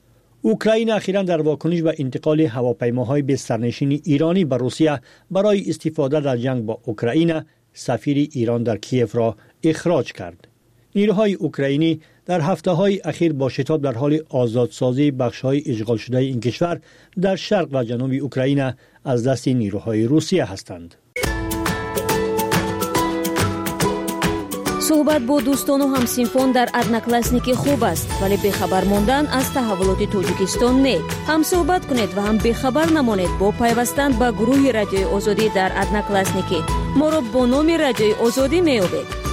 اوکراین اخیراً در واکنش به انتقال هواپیماهای به سرنشین ایرانی به روسیه برای استفاده در جنگ با اوکراین، سفیر ایران در کیف را اخراج کرد. نیروهای اوکراینی در هفته‌های اخیر با شتاب در حال آزادسازی بخش‌های اشغال شده این کشور در شرق و جنوب اوکراین از دست نیروهای روسیه هستند. صحبت با دوستان و همسینفون در ادناکلاسنیکی خوب است، ولی بخبر ماندن از تحولات تاجیکستان نه. هم صحبت کنید و هم بخبر نمانید با پیوستن به گروه رادیوی آزادی در ادناکلاسنیکی. ما را با نام رادیوی آزادی می‌یابید.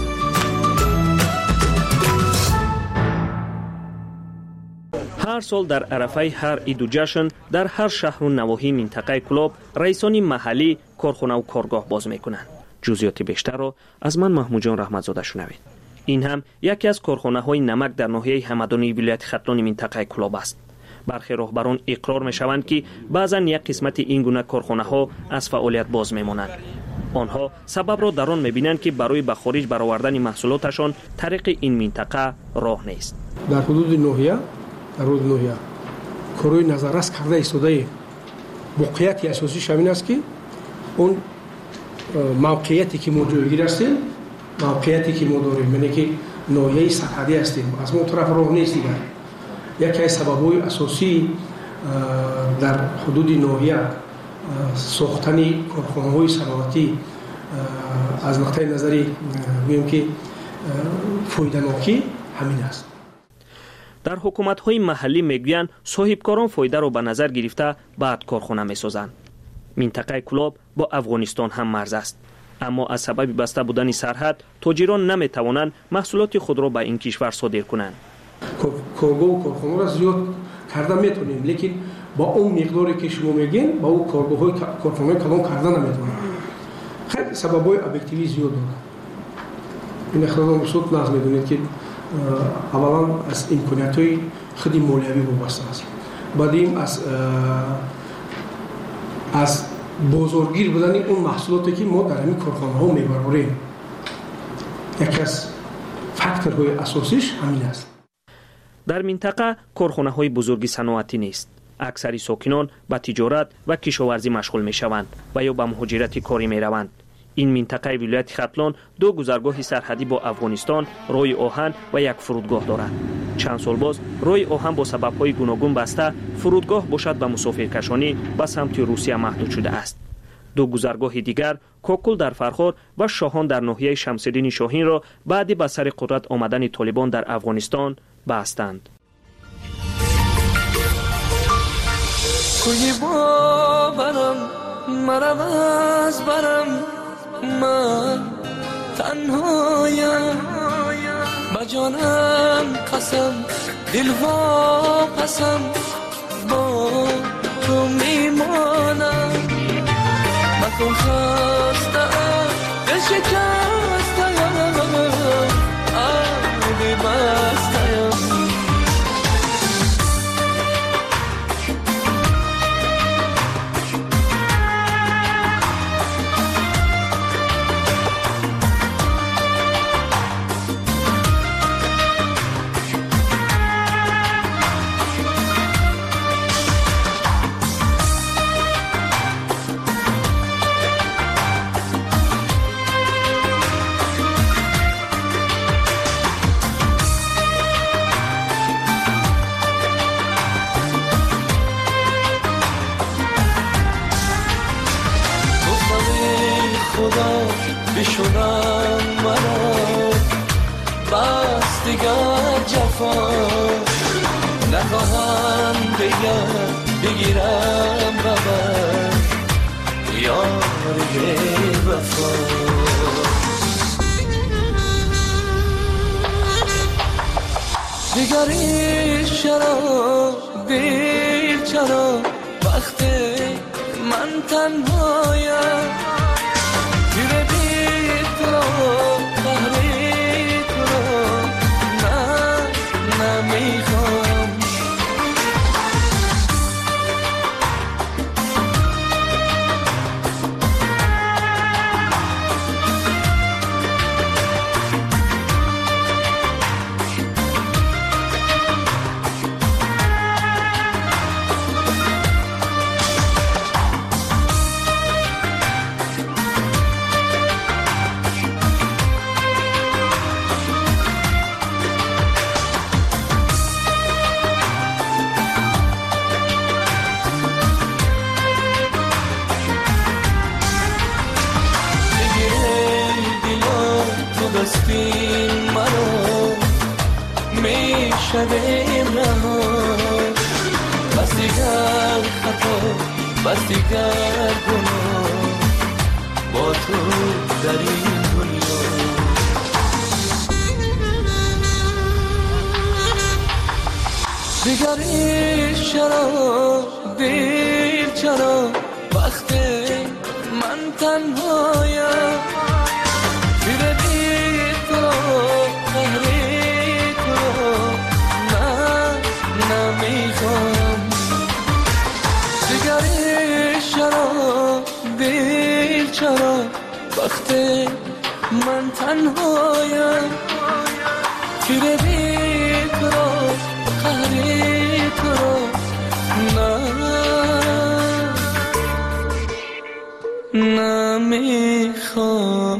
هر سال در عرفه هر عید و جشن در هر شهر و نواحی منطقه کلاب رئیسان محلی کارخانه و کارگاه باز میکنند. جزئیات بیشتر را از من محمود جان رحمتزاده شنوید. این هم یکی از کارخانه های نمک در ناحیه همدانی ولایت ختلان منطقه کلاب است. برخی راهبران اقرار میشوند که بعضا یک قسمت این گونه کارخانه ها از فعالیت باز میمانند. آنها سبب را در آن میبینند که برای به خارج برآوردن محصولاتشان طریق این منطقه راه نیست. در حدود ناحیه در حدود ناحیه کاروی نظررس کرده ایستاده موقعیت اساسی شامل است که اون موقعیتی که ما جلوگیر هستیم، موقعیتی که ما داریم، یعنی که ناحیه سرحدی هستیم، از اون طرف راه نیست دیگر. یکی از سبب‌های اساسی در حدود ناحیه ساختن کارخانه‌های صنعتی از نقطه نظری میگم که فایده‌ناکی همین است. در حکومت‌های محلی میگویند صاحبکاران فایده را به نظر گرفته بعد کارخانه می‌سازند. منطقه کلاب با افغانستان هم مرز است، اما از سبب بسته بودن سرحد تاجران نمی‌توانند محصولات خود را به این کشور صادر کنند. کارگاه و کارخانه را زیاد کرده میتونیم، لیکن با اون مقداری که شما میگین با اون کارگاه‌های کارخانه‌های کلان کرده نمیتونیم. خیلی سبب‌های ابجکتیوی زیاد داره. این اخراج مسئول ناز میدونید که اولا از امکانیت‌های خود مالیوی وابسته است. بعدیم از از بازارگیر بودن اون محصولاتی که ما در همین کارخانه‌ها میبریم. یکی از فاکتورهای اساسیش همین است. در منطقه کارخانه‌های بزرگی صنعتی نیست. اکثر ساکنان به تجارت و کشاورزی مشغول می‌شوند و یا به مهاجرت کاری می‌روند. این منطقه ولایت ختلان دو گذرگاه سرحدی با افغانستان، راه آهن و یک فرودگاه دارد. چند سال باز راه آهن با سبب‌های گوناگون بسته، فرودگاه باشد به مسافرکشانی به سمت روسیه محدود شده است. دو گذرگاه دیگر کوکل در فرخار و شاهان در ناحیه شمس‌الدین شاهین را بعد به سر قدرت آمدن طالبان در افغانستان بستند. کوی باورم مرا باز برم من تنهایم با جانم قسم دل واپسم با تو میمانم مکن خستم دل شکستم آبی بستم بشونم مرا بس دیگر جفا نخواهم دیگر بگیرم ببر یاری وفا دیگری چرا دل چرا وقتی من تنهایم گفتین منو میشویم رها بس دیگر خطا بس دیگر گناه با تو در این دنیا دیگر عشق چرا دیر چرا وقتی من تنهایم پیر دیر تو قهری تو نه نمیخوام دیگر عشق چرا دیر چرا وقتی من تنهایم پیر دیر تو قهری تو نه نمیخوام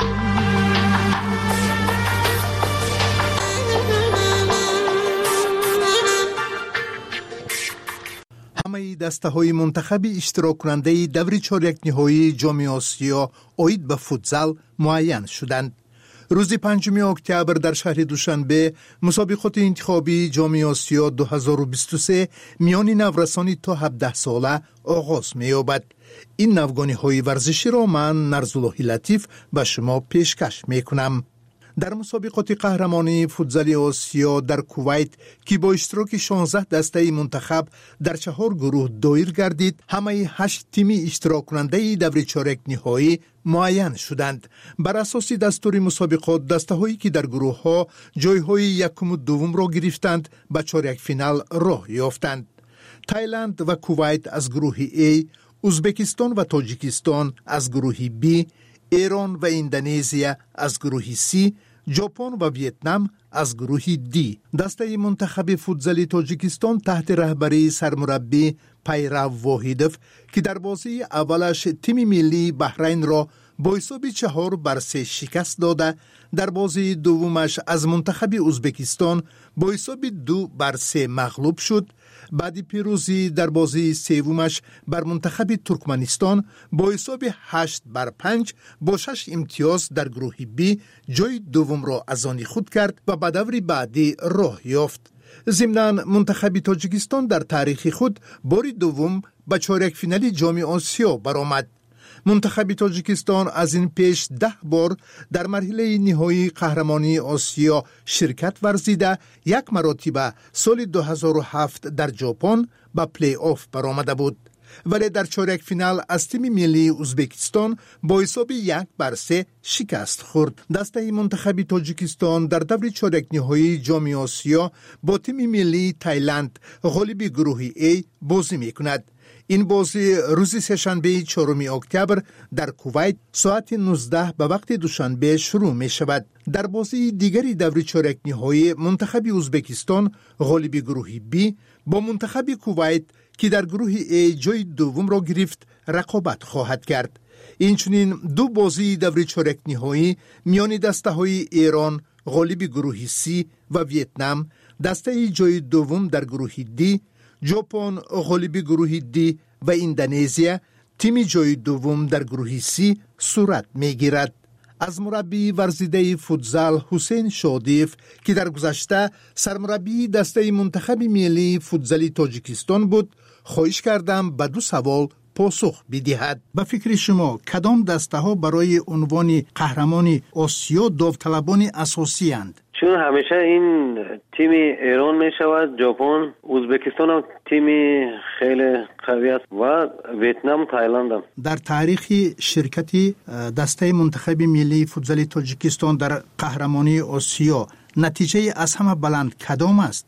همه دسته های منتخب اشتراک کننده دور چهارده نهایی جام آسیا اوید به فوتزال معین شدند. روز پنجم اکتبر در شهر دوشنبه مسابقات انتخابی جام آسیا دو هزار و بیست و سه میان نورسان تا هفده ساله آغاز می‌یابد. این نوگانی‌های ورزشی را من نرزالله لطیف به شما پیشکش می‌کنم. در مسابقات قهرمانی فوتزال آسیا در کویت که با اشتراک شانزده دسته منتخب در چهار گروه دایر گردید، همه هشت تیمی اشتراک کننده دور چهارده نهایی معین شدند. بر اساس دستور مسابقات دسته‌هایی که در گروه‌ها جای‌های یکم و دوم را گرفتند به چهارده فینال راه یافتند. تایلند و کویت از گروه A، ازبکستان و تاجیکستان از گروه B، ایران و اندونزیا از گروه C، ژاپن و ویتنام از گروه D. دسته منتخب فوتزال تاجیکستان تحت رهبری سرمربی پیرو واحدوف که در بازی اولش تیم ملی بحرین را با حساب چهار بر سه شکست داده، در بازی دومش از منتخب ازبکستان با حساب دو بر سه مغلوب شد. بعد پیروزی در بازی سومش بر منتخب ترکمنستان با حساب هشت بر پنج با شش امتیاز در گروه بی جای دوم را از آن خود کرد و به دور بعدی راه یافت. ضمناً منتخب تاجیکستان در تاریخ خود بار دوم به چهارده فینال جام آسیا برآمد. منتخب تاجیکستان از این پیش ده بار در مرحله نهایی قهرمانی آسیا شرکت ورزیده، یک مرتبه سال دو هزار و هفت در ژاپن به پلی آف برآمده بود، ولی در چهارده فینال از تیم ملی ازبکستان با حساب یک بر سه شکست خورد. دسته منتخب تاجیکستان در دور چهارده نهایی جام آسیا با تیم ملی تایلند غالب گروه A بازی می‌کند. این بازی روز سه‌شنبه چهارم اکتبر در کویت ساعت نوزده به وقت دوشنبه شروع می شود. در بازی دیگری دور چهارده نهایی منتخب ازبکستان غالب گروه B با منتخب کویت که در گروه A جای دوم را گرفت رقابت خواهد کرد. اینچنین دو بازی دور چهارده نهایی میان دسته های ایران غالب گروه C و ویتنام دسته جای دوم در گروه D، ژاپن غالب گروه D و اندونزیا تیم جای دوم در گروه C صورت میگیرد. از مربی ورزیده فوتزال حسین شادیف که در گذشته سرمربی دسته منتخب ملی فوتزال تاجیکستان بود، خواهش کردم به دو سوال پاسخ بدهد. به فکر شما کدام دسته ها برای عنوان قهرمانی آسیا داوطلبان اساسی اند؟ چون همیشه این تیم ایران می شود، ژاپن، ازبکستان هم تیم خیلی قوی است و ویتنام، تایلند هم. در تاریخ شرکت دسته منتخب ملی فوتزال تاجیکستان در قهرمانی آسیا نتیجه از همه بلند کدام است؟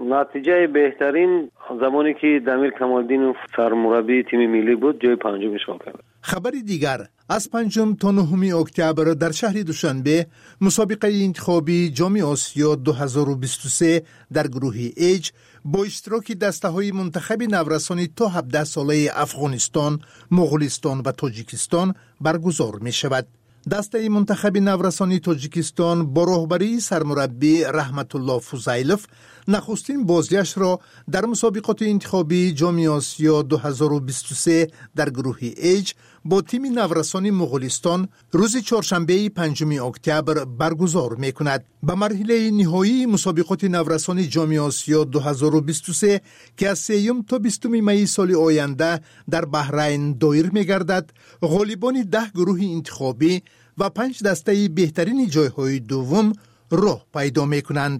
نتیجه بهترین زمانی که دمیر کمالدین سرمربی تیم ملی بود جای پنجم اشغال کرد. خبری دیگر از پنجم تا نهم اکتبر در شهر دوشنبه مسابقه انتخابی جام آسیا دو هزار و بیست و سه در گروه H با اشتراک دسته های منتخب نورسانی تا هفده ساله افغانستان، مغولستان و تاجیکستان برگزار می شود. دسته منتخب نورسانی تاجیکستان با رهبری سرمربی رحمت الله فضیلوف نخستین بازیش را در مسابقات انتخابی جام آسیا دو هزار و بیست و سه در گروه H با تیم نورسان مغولستان روز چهارشنبه پنجم اکتبر برگزار میکند. به مرحله نهایی مسابقات نورسان جام آسیا دو هزار و بیست و سه که از سوم تا بیستم می سال آینده در بحرین دایر میگردد، غالبان ده گروه انتخابی و پنج دسته بهترین جایهای دوم راه پیدا میکنند.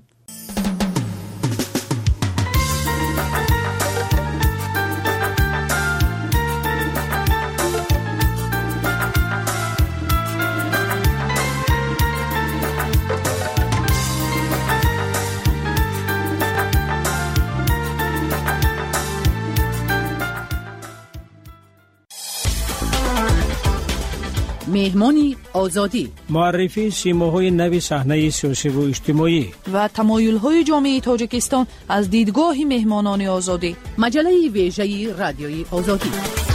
مهمانی آزادی، معرفی سیماهای نوی صحنه سیاسی و اجتماعی و تمایل‌های جامعه تاجیکستان از دیدگاه مهمانان آزادی. مجله ویژه رادیوی آزادی.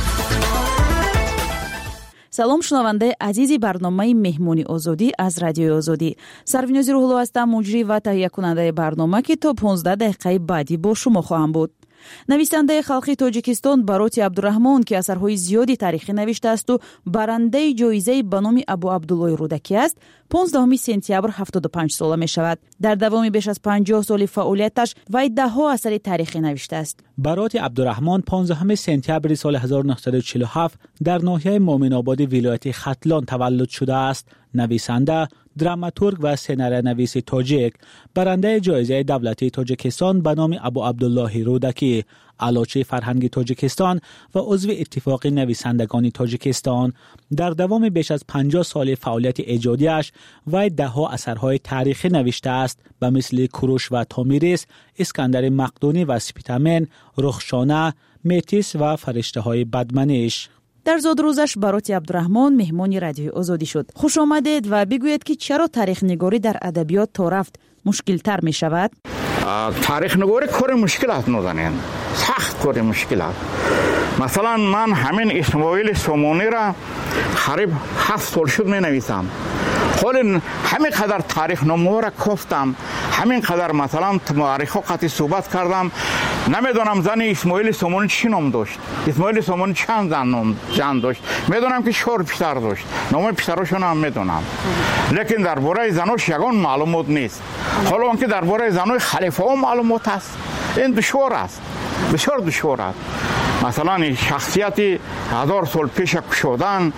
سلام شنونده عزیزی برنامه مهمانی آزادی از رادیوی آزادی. سروینوزی روحلو هستم، مجری و تهیه کننده برنامه که تا پانزده دقیقه بعدی با شما خواهم بود. نویسنده خلقی تاجیکستان باروتی عبدالرحمان که اثرهای زیادی تاریخی نوشته است و برنده جایزه به نام ابو عبدالله رودکی است، پانزدهم سپتامبر هفتاد و پنج ساله می شود. در دوام بیش از پنجاه سال فعالیتش وی ده ها اثر تاریخی نوشته است. باروتی عبدالرحمان پانزدهم سپتامبر سال هزار و نهصد و چهل و هفت در ناحیه مومن آباد ولایت ختلان تولد شده است. نویسنده، دراماتورگ و سناریونویس تاجیک، برنده جایزه دولتی تاجیکستان به نام ابو عبدالله رودکی، علاچه فرهنگی تاجیکستان و عضو اتفاق نویسندگان تاجیکستان. در دوام بیش از پنجاه سال فعالیت ایجادیش وی ده ها اثرهای تاریخی نوشته است به مثل کوروش و تامیریس، اسکندر مقدونی و سپیتامن، رخشانه، میتیس و فرشته های بدمنش. در زادروزش باروتی عبدالرحمان مهمان رادیوی آزادی شد. خوش آمدید و بگویید که چرا تاریخ نگاری در ادبیات تا رفت مشکل تر می شود؟ تاریخ نگاری کار مشکل است، نودنین سخت کار مشکل است. مثلا من همین اسماعیل سومونی را قریب هفت سال شد می نویسم. حالا همین قدر تاریخ نامه را گفتم، همین قدر مثلا مورخ قطعی صحبت کردم، نمیدونم زن اسماعیل سومونی چی نام داشت، اسماعیل سومونی چند زن نام جان داشت، میدونم که چهار پسر داشت، نام پسراشون هم میدونم، لیکن درباره زناش یگان معلومات نیست. حالا اون که درباره زنای خلیفه ها معلومات است، این دشوار است، بسیار دشوار است. مثلا شخصیتی هزار سال پیش کشودن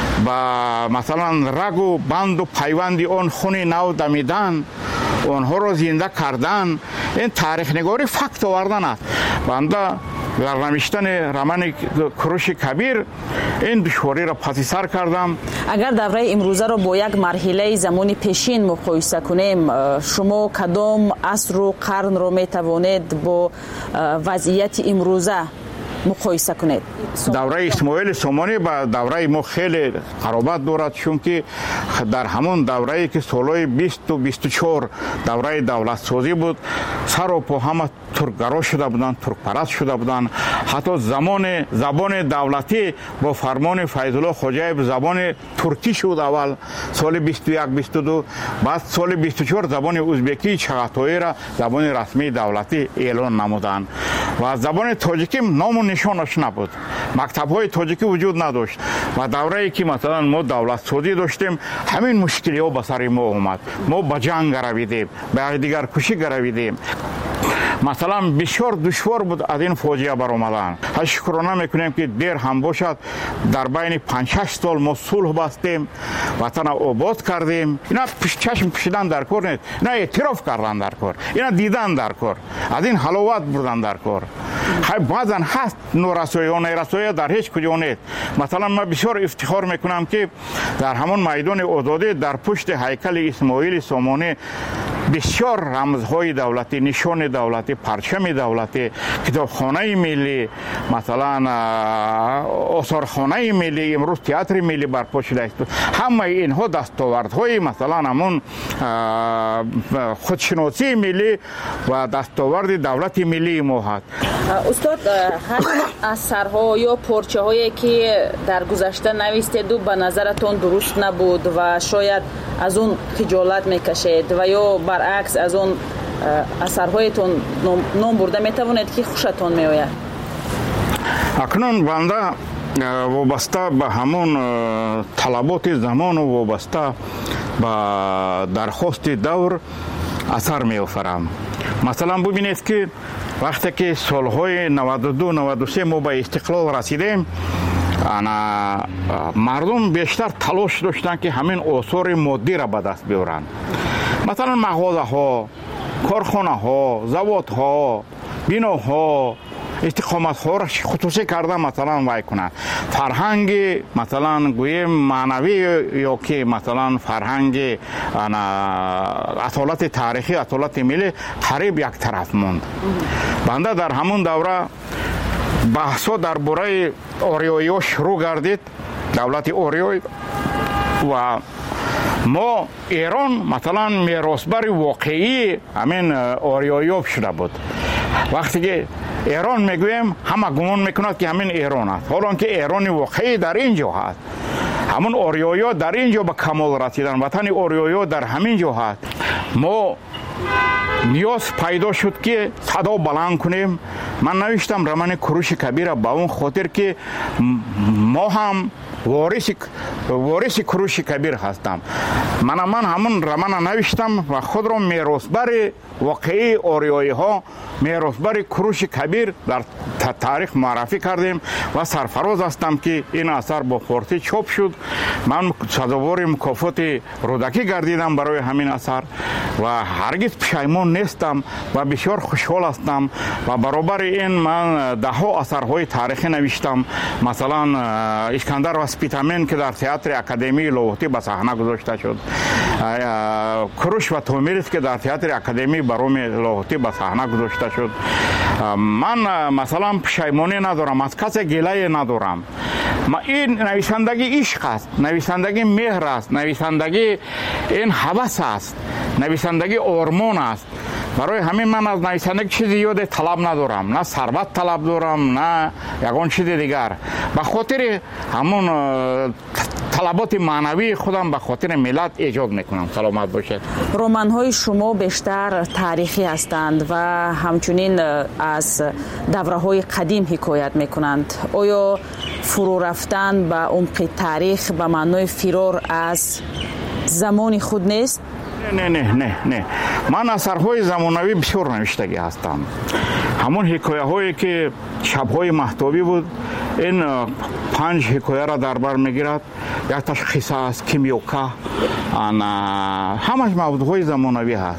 با مثلا رگ و بند و پیوندی اون خون نو دمیدن، اونها رو زنده کردن، این تاریخ نگاری فکت آوردن است. بنده در نوشتن رمان کوروش کبیر این دشواری را پس سر کردم. اگر دوره امروزه را با یک مرحله زمانی پیشین مقایسه کنیم، شما کدام عصر و قرن را می توانید با وضعیت امروزه مقایسه کنید؟ دوره اسماعیل سومونی با دوره ما خیلی قرابت دارد، چون که در همون دوره‌ای که سالهای بیست و بیست و چهار دوره دولت سازی بود، سر و پا همه ترکگرا شده بودند، ترک پرست شده بودند. حتی زمان زبان دولتی با فرمان فیض الله خوجای زبان ترکی شد اول سال بیست و یک بیست و دو، بعد سال بیست و چهار زبان ازبکی چغاتایی را زبان رسمی دولتی اعلان نمودند و زبان تاجیکی نام و نشانش نبود، مکتب‌های تاجیکی وجود نداشت. و دوره‌ای که مثلا ما دولت سازی داشتیم، همین مشکل‌ها به سر ما اومد، ما به جنگ رویدیم، به دیگر کشی رویدیم. مثلا بسیار دشوار بود از این فاجعه برآمدن. شکرانه میکنیم که دیر هم باشد در بین پنج شش سال ما صلح بستیم، وطن آباد کردیم. اینا پیش چشم کشیدن در کار نیست، اینا اعتراف کردن در کار، اینا دیدن در کار، از این حلاوت بردن در کار. بعضا هست نورسایی و نیرسایی در هیچ کجا نیست. مثلا من بسیار افتخار میکنم که در همون میدان آزادی در پشت هیکل اسماعیل سومونی بسیار رمزهای دولتی، نشان دولتی، پرچم دولتی، کتابخانه ملی، مثلا آثارخانه ملی، امروز تئاتر ملی برپا شده است. همه اینها دستاوردهای مثلا همون خودشناسی ملی و دستاورد دولت ملی ما هست. استاد، همین اثرها یا پارچه هایی که در گذشته نوشتید و به نظرتون درست نبود و شاید از اون خجالت میکشید و یا برعکس از اون اثرهایتون نام برده میتوانید که خوشتون میآید؟ اکنون بنده وابسته به همون طلبات زمان و وابسته به درخواست دور اثر می آفرم. مثلا ببینید که وقتی که سالهای نود و دو نود و سه ما به استقلال رسیدیم، انا مردم بیشتر تلاش داشتن که همین آثار مادی را به دست بیارند. مثلا مغازه ها، کارخانه ها، زواد ها، بیناها، استقامت ها را خصوصی کرده مثلا وای کنند. فرهنگ مثلا گویم معنوی یا که مثلا فرهنگ اصالت تاریخی، اصالت ملی قریب یک طرف موند. بنده در همون دوره بحثا درباره آریایی شروع گردید، دولت آریایی، و ما ایران مثلا میراثبر واقعی همین آریایی شده بود. وقتی که ایران میگویم همه گمان میکند که همین ایران است، حالا که ایران واقعی در اینجا هست. همون آریایی در اینجا به کمال رسیدن، وطن آریایی در همین جا هست. ما نیاز پیدا شد که صدا بلند کنیم. من نوشتم رمان کوروش کبیر به اون خاطر که ما هم وارث وارث کوروش کبیر هستم. من من همون رمان نوشتم و خود را میراثبر واقعی آریایی ها، میراثبر کوروش کبیر در تاریخ معرفی کردیم و سرفراز هستم که این اثر با فارسی چاپ شد. من سزاوار مکافات رودکی گردیدم برای همین اثر و هرگز پشیمان نیستم و بسیار خوشحال هستم. و برابر این من ده ها اثرهای تاریخی نوشتم. مثلا اسکندر و سپیتامین که در تئاتر اکادمی لاهوتی به صحنه گذاشته شد، کوروش و تومیریس که در تئاتر اکادمی بروم لاهوتی به صحنه گذاشته شد. من مثلا پشیمانی ندارم، از کسی گله ندارم. ما این نویسندگی عشق است، نویسندگی مهر است، نویسندگی این هوس است، نویسندگی آرمان است. برای همین من از نویسندگی چیزی زیاد طلب ندارم، نه ثروت طلب دارم نه یگان چیز دیگر. به خاطر همون طلبات معنوی خودم به خاطر ملت ایجاد میکنم. سلامت باشید. رمان های شما بیشتر تاریخی هستند و همچنین از دوره های قدیم حکایت میکنند. آیا فرو رفتن به عمق تاریخ به معنای فرار از زمان خود نیست؟ نه نه نه نه من اثرهای زمانوی بسیار نوشتگی هستم. همون حکایه هایی که شبهای مهتابی بود، این پنج حکایه را در بر میگیرد. یک تشخیص است، کیمیوکا، همش موضوعهای زمانوی هست.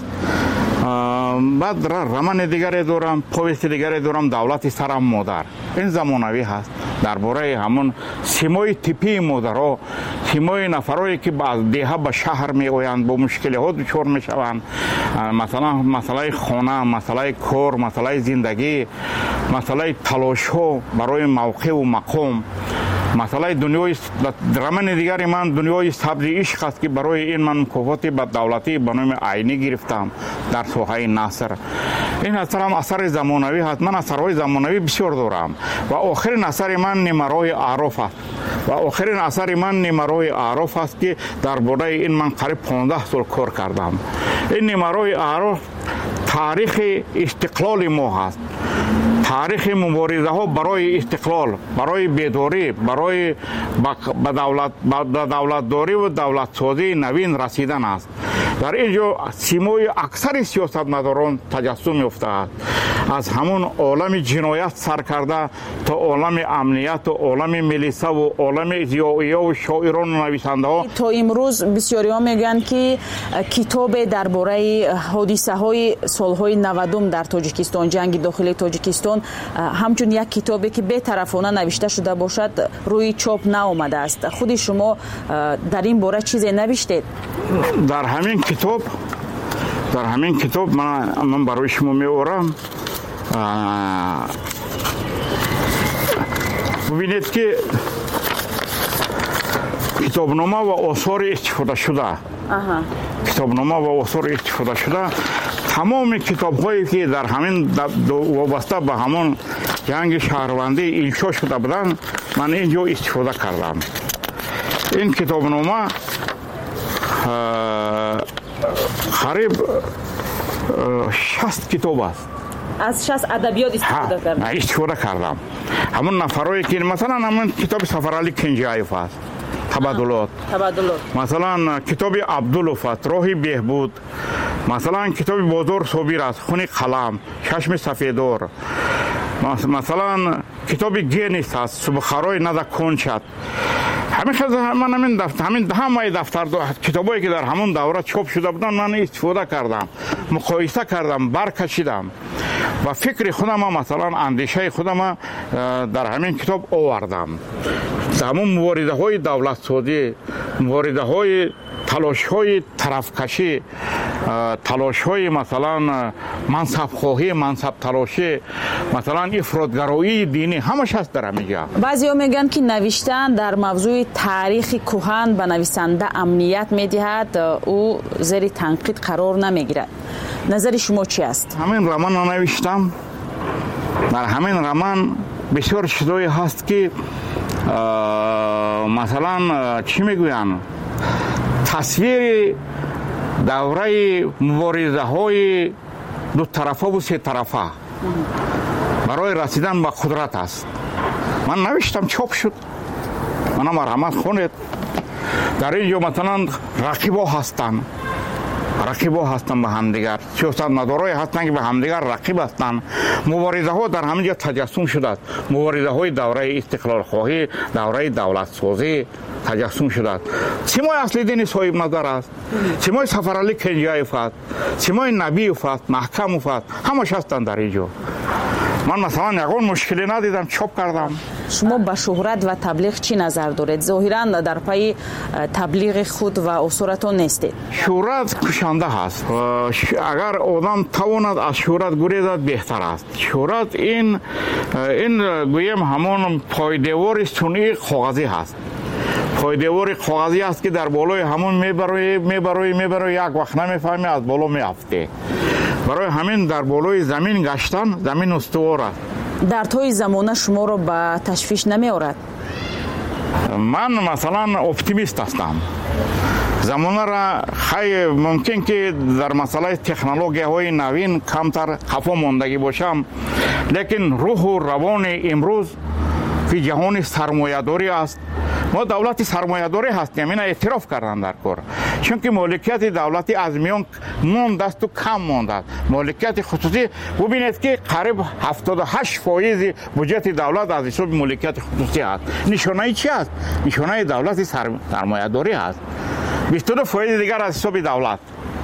بعد رمان دیگری دارم، پویست دیگری دارم، دولت سرم مادر. این زمانوی هست. درباره همون سیمای تیپی مادرها، سیمای نفرایی که از دیها به شهر می آیند، با مشکل ها دچار می شوند. مثلا مسئله خانه، مسئله کار، مسئله زندگی، مسئله تلاش ها برای موقع و مقام. مسئله دنیای رمان دیگری من دنیای سبز عشق است که برای این من مکافات به دولتی به نام عینی گرفتم در ساحه نثر. این اثر هم اثر زمانوی هست. من اثرهای زمانوی بسیار دارم و آخرین اثر من نمرای اعراف است و آخرین اثر من نمرای اعراف است که درباره این من قریب پانزده سال کار کردم. این نمرای اعراف تاریخ استقلال ما هست، تاریخ مبارزه ها برای استقلال، برای بیداری، برای به دولت به دولت داری و دولت سازی نوین رسیدن است. در اینجا سیمای اکثر سیاستمداران تجسم یافته است. از همون عالم جنایت سر کرده تا عالم امنیت و عالم ملیسا و عالم ضیائیه و شاعران و نویسنده ها. تا امروز بسیاری ها میگن که کتاب درباره حادثه های سالهای نودم در تاجیکستان، جنگ داخلی تاجیکستان، همچون یک کتابی که بی‌طرفانه نوشته شده باشد روی چاپ نآمده است. خود شما در این باره چیزی نوشتید؟ در همین کتاب در همین کتاب من من برای شما می‌آورم. ببینید که کتابنامه و آثار استفاده شده کتابنامه و آثار استفاده شده تمام کتاب‌هایی که در همین وابسته به همون جنگ شهروندی انشا شده بودند من اینجا استفاده کردم. این کتابنامه قریب شصت کتاب است. از شخص ادبیات استفاده کردم استفاده کردم همون نفرایی که مثلا همون کتاب سفرعلی کنجایف است تبادلات تبادلات مثلا کتاب عبدالوف است راهی بهبود مثلا کتاب بازار صابر است خون قلم چشم سفیدور مثلا کتاب گینیس است سبخارای ندا کنچت همین خیلی من همین دفتر همین همه دفتر کتابایی که در همون دوره چاپ شده بودن من استفاده کردم مقایسه کردم برکشیدم و فکر خودم مثلا اندیشه خودم در همین کتاب آوردم همون مواریده های دولت سازی مواریده های تلاش های طرفکشی تلاش های مثلا منصب خواهی منصب تلاشی مثلا افراطگرایی دینی همش هست در همینجا. بعضی ها میگن که نوشتن در موضوع تاریخ کهن به نویسنده امنیت میدهد او زیر تنقید قرار نمیگیرد. نظر شما چی است؟ همین رمان نوشتم در همین رمان بسیار چیزایی هست که مثلا چی میگوین تصویر دوره مبارزه های دو طرفه و سه طرفه برای رسیدن به قدرت است. من نوشتم چاپ شد من مرحمت خونید در اینجا مثلا رقیبا هستن رقیبا هستن به همدیگر سیاست مدارای هستن که به همدیگر رقیب هستن مبارزه ها در همینجا تجسم شده است مبارزه های دوره استقلال خواهی دوره دولت سازی تجسم شده سیمای اصلی دین صاحب نظر است سیمای سفرعلی کنجایف است سیمای نبیف است محکموف است همش هستن در اینجا من مثلا یکون مشکلی ندیدم چاپ کردم. شما به شهرت و تبلیغ چی نظر دارید؟ ظاهرا در پای تبلیغ خود و اصولتون نیستید. شهرت کشنده هست. اگر آدم تواند از شهرت گریزد بهتر است. شهرت این این گویم همون پایدیوار صنعی کاغذی هست. پایدیوار کاغذی است که در بالای همون میبروی میبروی میبروی یک وقت نمیفهمی از بالا میافته. برای همین در بالای زمین گشتن زمین استوار است. در طی زمانه شما رو به تشویش نمی آورد؟ من مثلا اپتیمیست هستم. زمانه را خیلی ممکن که در مسئله تکنولوژی های نوین کمتر خفا ماندگی باشم لیکن روح و روان امروز که جهان سرمایه‌داری است ما دولت سرمایه‌داری هستیم اینا اعتراف کردن در کار چون که مالکیت دولتی از میان ماند است و کم ماند است مالکیت خصوصی ببینید که قریب هفتاد و هشت فایز بودجه دولت از حساب مالکیت خصوصی است نشانه چی است نشانه دولت سرمایه‌داری است بیست و دو فایز دیگر از حساب دولت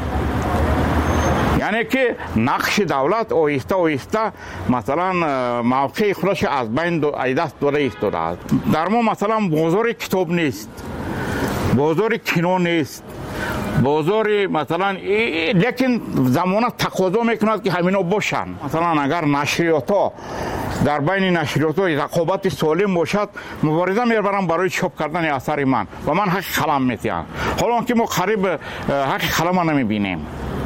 یعنی که نقش دولت آهسته آهسته مثلا موقع خودش از بین دو دست داده ایستاده است. در ما مثلا بازار کتاب نیست بازار کینو نیست بازار مثلا لیکن زمانه تقاضا میکند که همینا باشن مثلا اگر نشریات ها در بین نشریات ها رقابت سالم باشد مبارزه میبرم برای چاپ کردن اثر من و من حق قلم میتیم حالا که ما قریب حق قلم نمیبینیم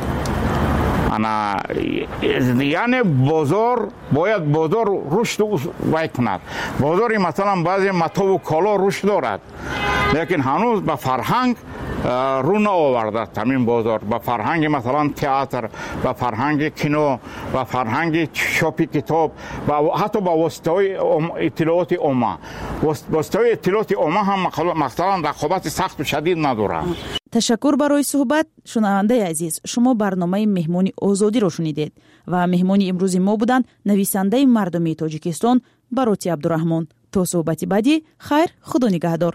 انا یعنی بازار باید بازار رشد وای کند بازاری مثلا بعضی متا و کالا رشد دارد لیکن هنوز به فرهنگ رو نآورده همین بازار به فرهنگ مثلا تئاتر به فرهنگ کینو به فرهنگ چاپ کتاب و حتی با واسطه اطلاعات عامه واسطه اطلاعات عامه هم مثلا رقابت سخت و شدید نداره. تشکر برای صحبت. شنونده عزیز شما برنامه مهمونی آزادی رو شنیدید و مهمونی امروز ما بودند نویسنده مردمی تاجیکستان باروتی عبدالرحمن. تا صحبت بعدی خیر خدا نگهدار.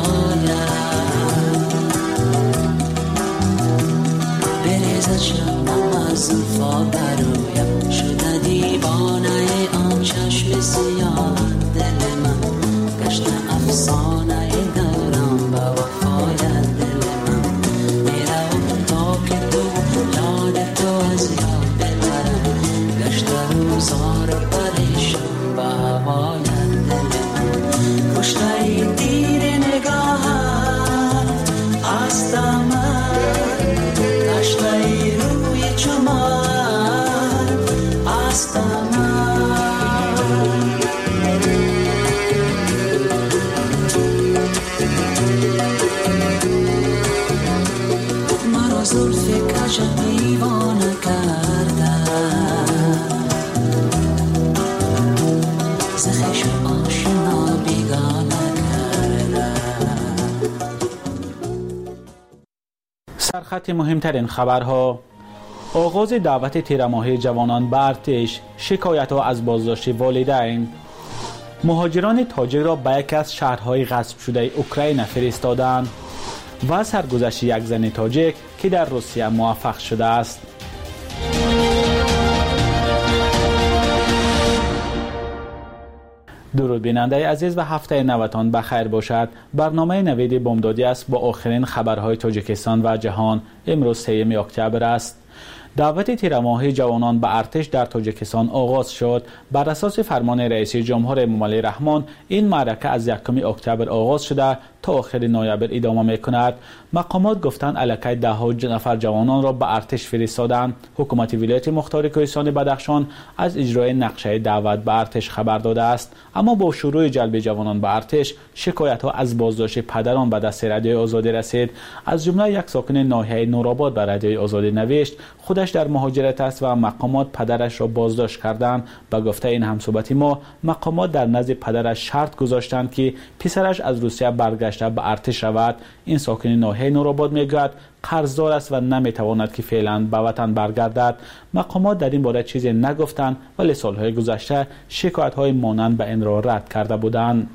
Shall از زلفا برایم شده دیوانه آن چشم سیاه دل من گشت افسانه دوران با وفای دل من میرم تا که تو یاد تو از یاد ببرم گشت روزار پریشان با هوای دل من کشته دیر نگاهت از من گشته روی چمان از مرا زلف کجم دیوانه کرده ز خشم آشنا بیگانه کرده. سرخط مهمترین خبرها: آغاز دعوت تیرماهی جوانان به ارتش، شکایت ها از بازداشت والدین، مهاجران تاجیک را به یکی از شهرهای غصب شده اوکراین فرستادند و سرگذشت یک زن تاجیک که در روسیه موفق شده است. درود بیننده عزیز و هفته نوتان بخیر باشد. برنامه نوید بامدادی است با آخرین خبرهای تاجیکستان و جهان. امروز سوم اکتبر است. دعوت تیرماهی جوانان به ارتش در تاجیکستان آغاز شد. بر اساس فرمان رئیس جمهور امامعلی رحمان این معرکه از یکم اکتبر آغاز شده تا آخر نوامبر ادامه می‌کند. مقامات گفتند الکی ده ها نفر جوانان را به ارتش فرستادند. حکومت ولایت مختار کوهستان بدخشان از اجرای نقشه دعوت به ارتش خبر داده است، اما با شروع جلب جوانان به ارتش شکایت‌ها از بازداشت پدران به دست رادیوی آزادی رسید. از جمله یک ساکن ناحیه نورآباد به رادیوی آزادی نوشت خودش در مهاجرت است و مقامات پدرش را بازداشت کردند. به گفته این همصحبتی ما، مقامات در نزد پدرش شرط گذاشتند که پسرش از روسیه برگشته به ارتش رود. این ساکن ناحیه نورآباد میگوید قرضدار است و نمیتواند که فعلا به وطن برگردد. مقامات در این باره چیزی نگفتند ولی سالهای گذشته شکایت‌های مانند به این را رد کرده بودند.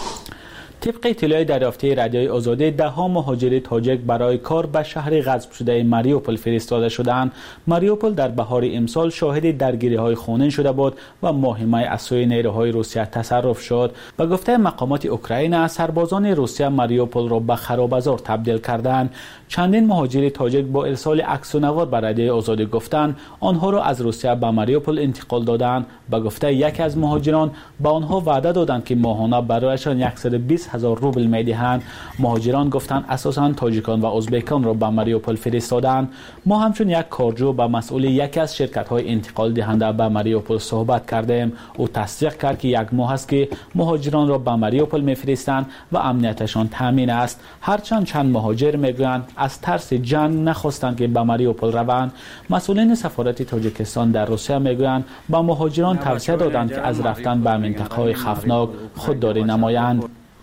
طبق اطلاع دریافتی رادیوی آزادی، ده ها مهاجر تاجیک برای کار به شهر غصب شده ماریوپول فرستاده شدند. ماریوپول در بهار امسال شاهد درگیری‌های خونین شده بود و مهمه از سوی نیروهای روسیه تصرف شد. به گفته مقامات اوکراین، سربازان روسیه ماریوپول را به خرابه‌زار تبدیل کردند. چندین مهاجر تاجیک با ارسال عکس و نوار به رادیوی آزادی گفتند آنها را از روسیه به ماریوپول انتقال دادند. به گفته یکی از مهاجران، به آنها وعده دادند که ماهانه برایشان صد و بیست هزار روبل میدهند. مهاجران گفتند اساساً تاجیکان و ازبکان را به ماریوپول فرستادند. ما همچون یک کارجو با مسئول یکی از شرکت‌های انتقال دهنده به ماریوپول صحبت کردیم. او تصدیق کرد که یک ماه است که مهاجران را به ماریوپول میفرستند و امنیتشان تامین است. هرچند چند مهاجر میگویند از ترس جنگ نخواستند که به ماریوپول روند. مسئولین سفارت تاجیکستان در روسیه میگویند به مهاجران توصیه دادند که از رفتن به منطقه‌های خطرناک خودداری نمایند.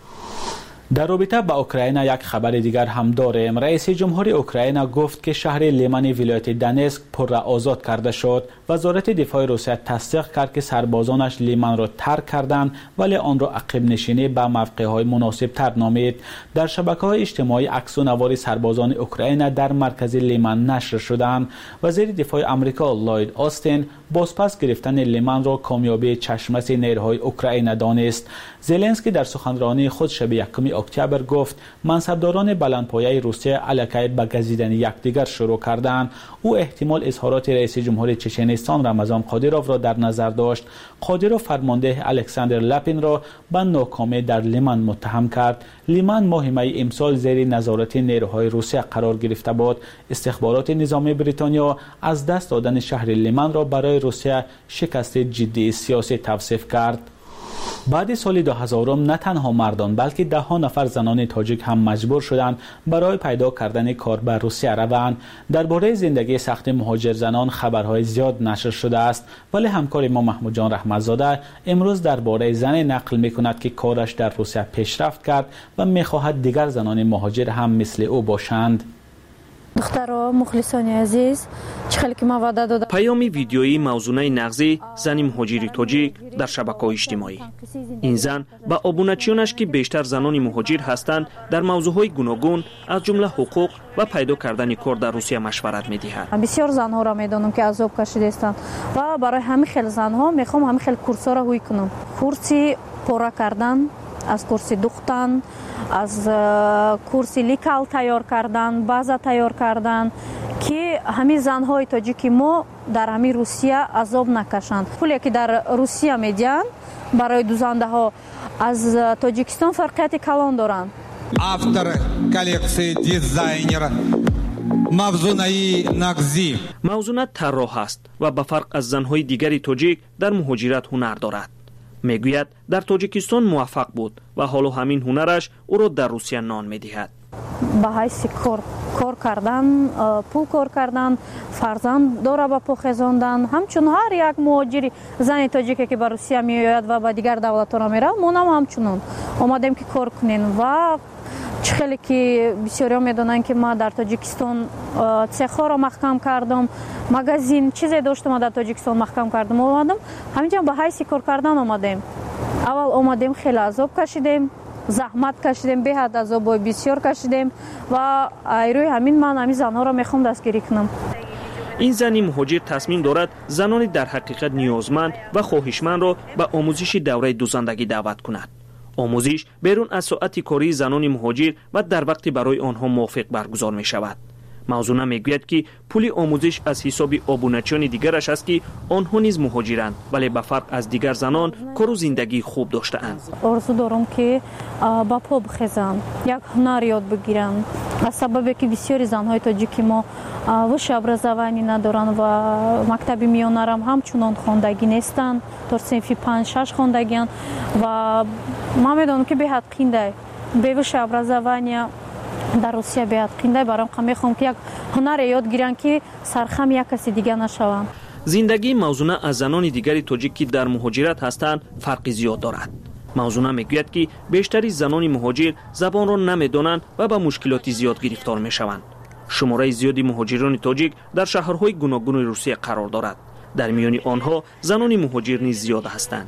در رابطه با اوکراین یک خبر دیگر هم داریم. رئیس جمهور اوکراین گفت که شهر لیمن ولایت دنسک پر را آزاد کرده شد. وزارت دفاع روسیه تصدیق کرد که سربازانش لیمن را ترک کردند ولی آن را عقب نشینی به موقع‌های مناسب تر نامید. در شبکه‌های اجتماعی عکس و نوار سربازان اوکراین در مرکز لیمن نشر شدند. وزیر دفاع آمریکا لوید آستین بازپس گرفتن لیمن را کامیابی چشم‌مس نیروهای اوکراین دانست. زلنسکی در سخنرانی خود شب یکم اکتبر گفت منصبداران بلندپایه روسیه الکی به گزیدن یکدیگر شروع کردند. او احتمال اظهارات رئیس جمهور چچنستان رمضان قادیروف را در نظر داشت. قادیروف فرمانده الکساندر لاپین را به ناکامی در لیمن متهم کرد. لیمن ماه می امسال زیر نظارت نیروهای روسیه قرار گرفته بود. استخبارات نظامی بریتانیا از دست دادن شهر لیمن را برای روسیه شکست جدی سیاسی توصیف کرد. بعد سال دو هزار نه تنها مردان بلکه ده ها نفر زنان تاجیک هم مجبور شدند برای پیدا کردن کار به روسیه روند. درباره زندگی سخت مهاجر زنان خبرهای زیاد نشر شده است ولی همکار ما محمود جان رحمتزاده امروز درباره زن نقل می‌کند که کارش در روسیه پیشرفت کرد و می‌خواهد دیگر زنان مهاجر هم مثل او باشند. دخترها مخلصان عزیز چه که ما وعده دادم. پیام ویدیویی موزونه نغزی زن مهاجر تاجیک در شبکه‌های اجتماعی. این زن با ابونچیانش که بیشتر زنان مهاجر هستند در موضوعهای گوناگون از جمله حقوق و پیدا کردن کار در روسیه مشورت می‌دهد. بسیار زنها را میدونم که عذاب کشیده هستند و برای همین خیلی زنها میخوام همین خیلی کورس‌ها را روی کنم. کورسی پورا کردن، از کورسی دوختن، از کورسی لیکال تیار کردن، بازا تیار کردن که همین زنهای تاجیکی ما در همین روسیه عذاب نکشند. پولی که در روسیه میدن برای دوزنده ها از تاجیکستان فرقیت کلان دارند. автор коллекции дизайнер موزونه نغزی. موزونه طراح است و به فرق از زنهای دیگری تاجیک در مهاجرت هنر دارد. میگوید در تاجیکستان موفق بود و حالا همین هنرش او را در روسیه نان میدهد. به حیث کار کار کردن، پول کار کردن، فرزند داره به پا خزاندن، همچون هر یک مهاجری زن تاجیکی که به روسیه میآید و به دیگر دولت‌ها میره، ما هم همچنان اومدیم که کار کنیم و خیلی که بسیاری میدونن که ما در تاجیکستان цеха را محکم کردم، مغازین چیزی داشتم در تاجیکستان محکم کردم، اومدم همینجا به حیث کار کردن اومدیم. اول اومدیم خیلی عذاب کشیدیم، زحمت کشیدیم، به حد عذاب بسیار کشیدیم و روی همین من همین زنها را میخوام دستگیری کنم. این زنی مهاجر تصمیم دارد زنانی در حقیقت نیازمند و خواهشمند را به آموزش دوره دوزندگی دعوت کند. آموزش بیرون از ساعت کاری زنان مهاجر و در وقتی برای آنها موافق برگزار می شود. موزونه میگوید که پول آموزش از حساب ابونچیان دیگرش است که آنها نیز مهاجرند ولی به فرق از دیگر زنان کار و زندگی خوب داشته‌اند. آرزو دارم که با پا بخیزند، یک هنر یاد بگیرند. از سببی که بسیاری زنهای تاجیکی ما وش ابرازوانی ندارند و مکتب میانه هم همچنان خواندگی نیستند، تا صنف پنج شش خواندگی‌اند و ما میدونم که به حد قینده به وش ابرازوانی در روسیه بیاد قینده برام میخوام که یک هنر یاد گیرن که سرخم یک کسی دیگه نشوند. زندگی موزونه از زنان دیگری تاجیکی در مهاجرت هستند فرقی زیاد دارد. موزونه میگوید که بیشتری زنان مهاجر زبان را نمیدانند و به مشکلات زیاد گرفتار میشوند. شماره زیادی مهاجران تاجیک در شهرهای گوناگون روسیه قرار دارد. در میان آنها زنان مهاجر نیز زیاد هستند.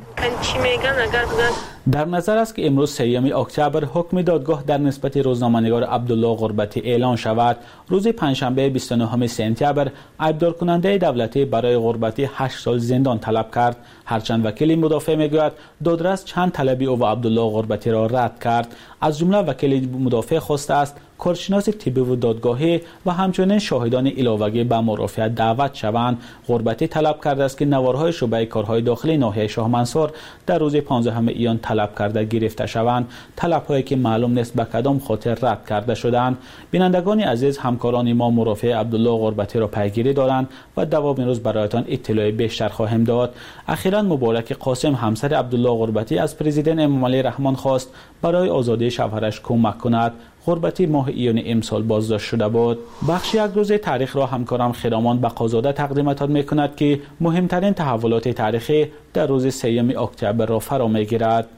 در نظر است که امروز سوم اکتبر حکم دادگاه در نسبت روزنامه‌نگار عبدالله غربتی اعلان شود. روز پنجشنبه بیست و نهم سپتامبر ایبدار کننده دولتی برای غربتی هشت سال زندان طلب کرد. هرچند وکیل مدافع میگوید دادرس چند طلبی او و عبدالله غربتی را رد کرد. از جمله وکیل مدافع خواسته است کارشناس طبی و دادگاهی و همچنین شاهدان علاوه‌ای به مرافعت دعوت شوند. غربتی طلب کرده است که نوارهای شعبه کارهای داخلی ناحیه شاه منصور در روز پانزدهم ایان طلب کرده گرفته شوند. طلب‌هایی که معلوم نیست به کدام خاطر رد کرده شدند. بینندگان عزیز، همکاران ما مرافع عبدالله غربتی را پیگیری دارند و دوام روز برایتان اطلاع بیشتر خواهیم داد. اخیراً مبارک قاسم همسر عبدالله غربتی از پرزیدنت امامعلی رحمان خواست برای آزادی شوهرش کمک کند. غربتی ماه ایان امسال بازداشت شده بود. بخش یک روزه تاریخ را همکارم خرامان بقازاده تقدیمتان می کند که مهمترین تحولات تاریخی در روز سوم اکتبر را فرا می گیرد.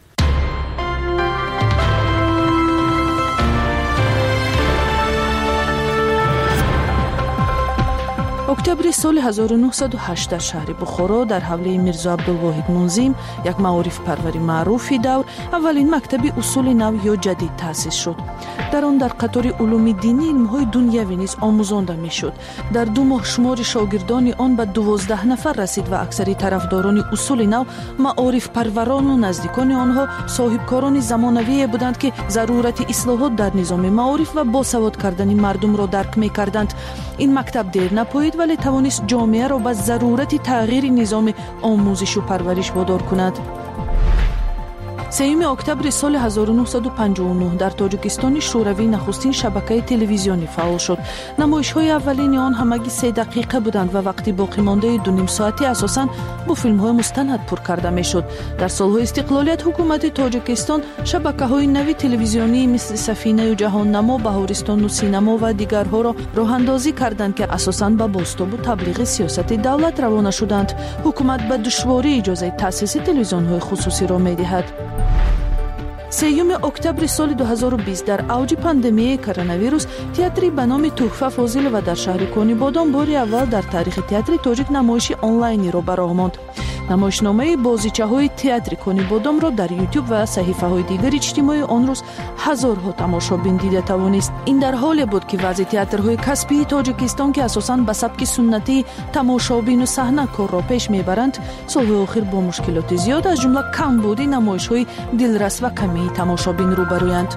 اکتبر سال هزار و نهصد و هشت در شهر بخارا در حوله میرزا عبدالواحد منظیم، یک معارف پروری معروفی دور، اولین مکتب اصول نو یا جدید تأسیس شد. در آن در قطار علوم دینی علمهای دنیوی نیز آموزانده میشد. در دو ماه شمار شاگردان آن به دوازده نفر رسید و اکثری طرفداران اصول نو معارف پروران و نزدیکان آنها صاحبکاران زمانوی بودند که ضرورت اصلاحات در نظام معارف و باسواد کردن مردم را درک میکردند. این مکتب دیر نپایید ولی توانست جامعه را به ضرورت تغییر نظام آموزش و پرورش وادار کند. سوم اکتبر سال هزار و نهصد و پنجاه و نه در تاجیکستان شوروی نخستین شبکه تلویزیونی فعال شد. نمایش‌های اولین آن همگی سه دقیقه بودند و وقتی باقی مانده دو نیم ساعتی اساساً با فیلم‌های مستند پر کرده می‌شد. در سال‌های استقلالیت حکومت تاجیکستان شبکه‌های نوی تلویزیونی مثل سفینه و جهان نما، بهارستان و سینما و دیگرها را راه‌اندازی کردند که اساساً به بازتاب و تبلیغ سیاست دولت روانه شدند. حکومت به دشواری اجازه تأسیس تلویزیون‌های خصوصی را می‌دهد. سیوم اکتبر سال دو هزار و بیست در اوج پاندمی کرونا ویروس تئاتری به نام تحفه فاضل و در شهر کونی بادام باری اول در تاریخ تئاتر تاجیک نمایش آنلاینی را برآورد. نمایشنامه بازیچه‌های تئاتر کونی بادام را در یوتیوب و صحیفه‌های دیگر اجتماعی آن روز هزارها تماشابین دیده توانست. این در حالی بود که وضع تئاترهای کسبی تاجیکستان که اساساً به سبک سنتی تماشابین و صحنه کار را پیش میبرند، سال‌های اخیر با مشکلات زیاد از جمله کمبود نمایش‌های دلرس و کمی تماشابین روبرویند.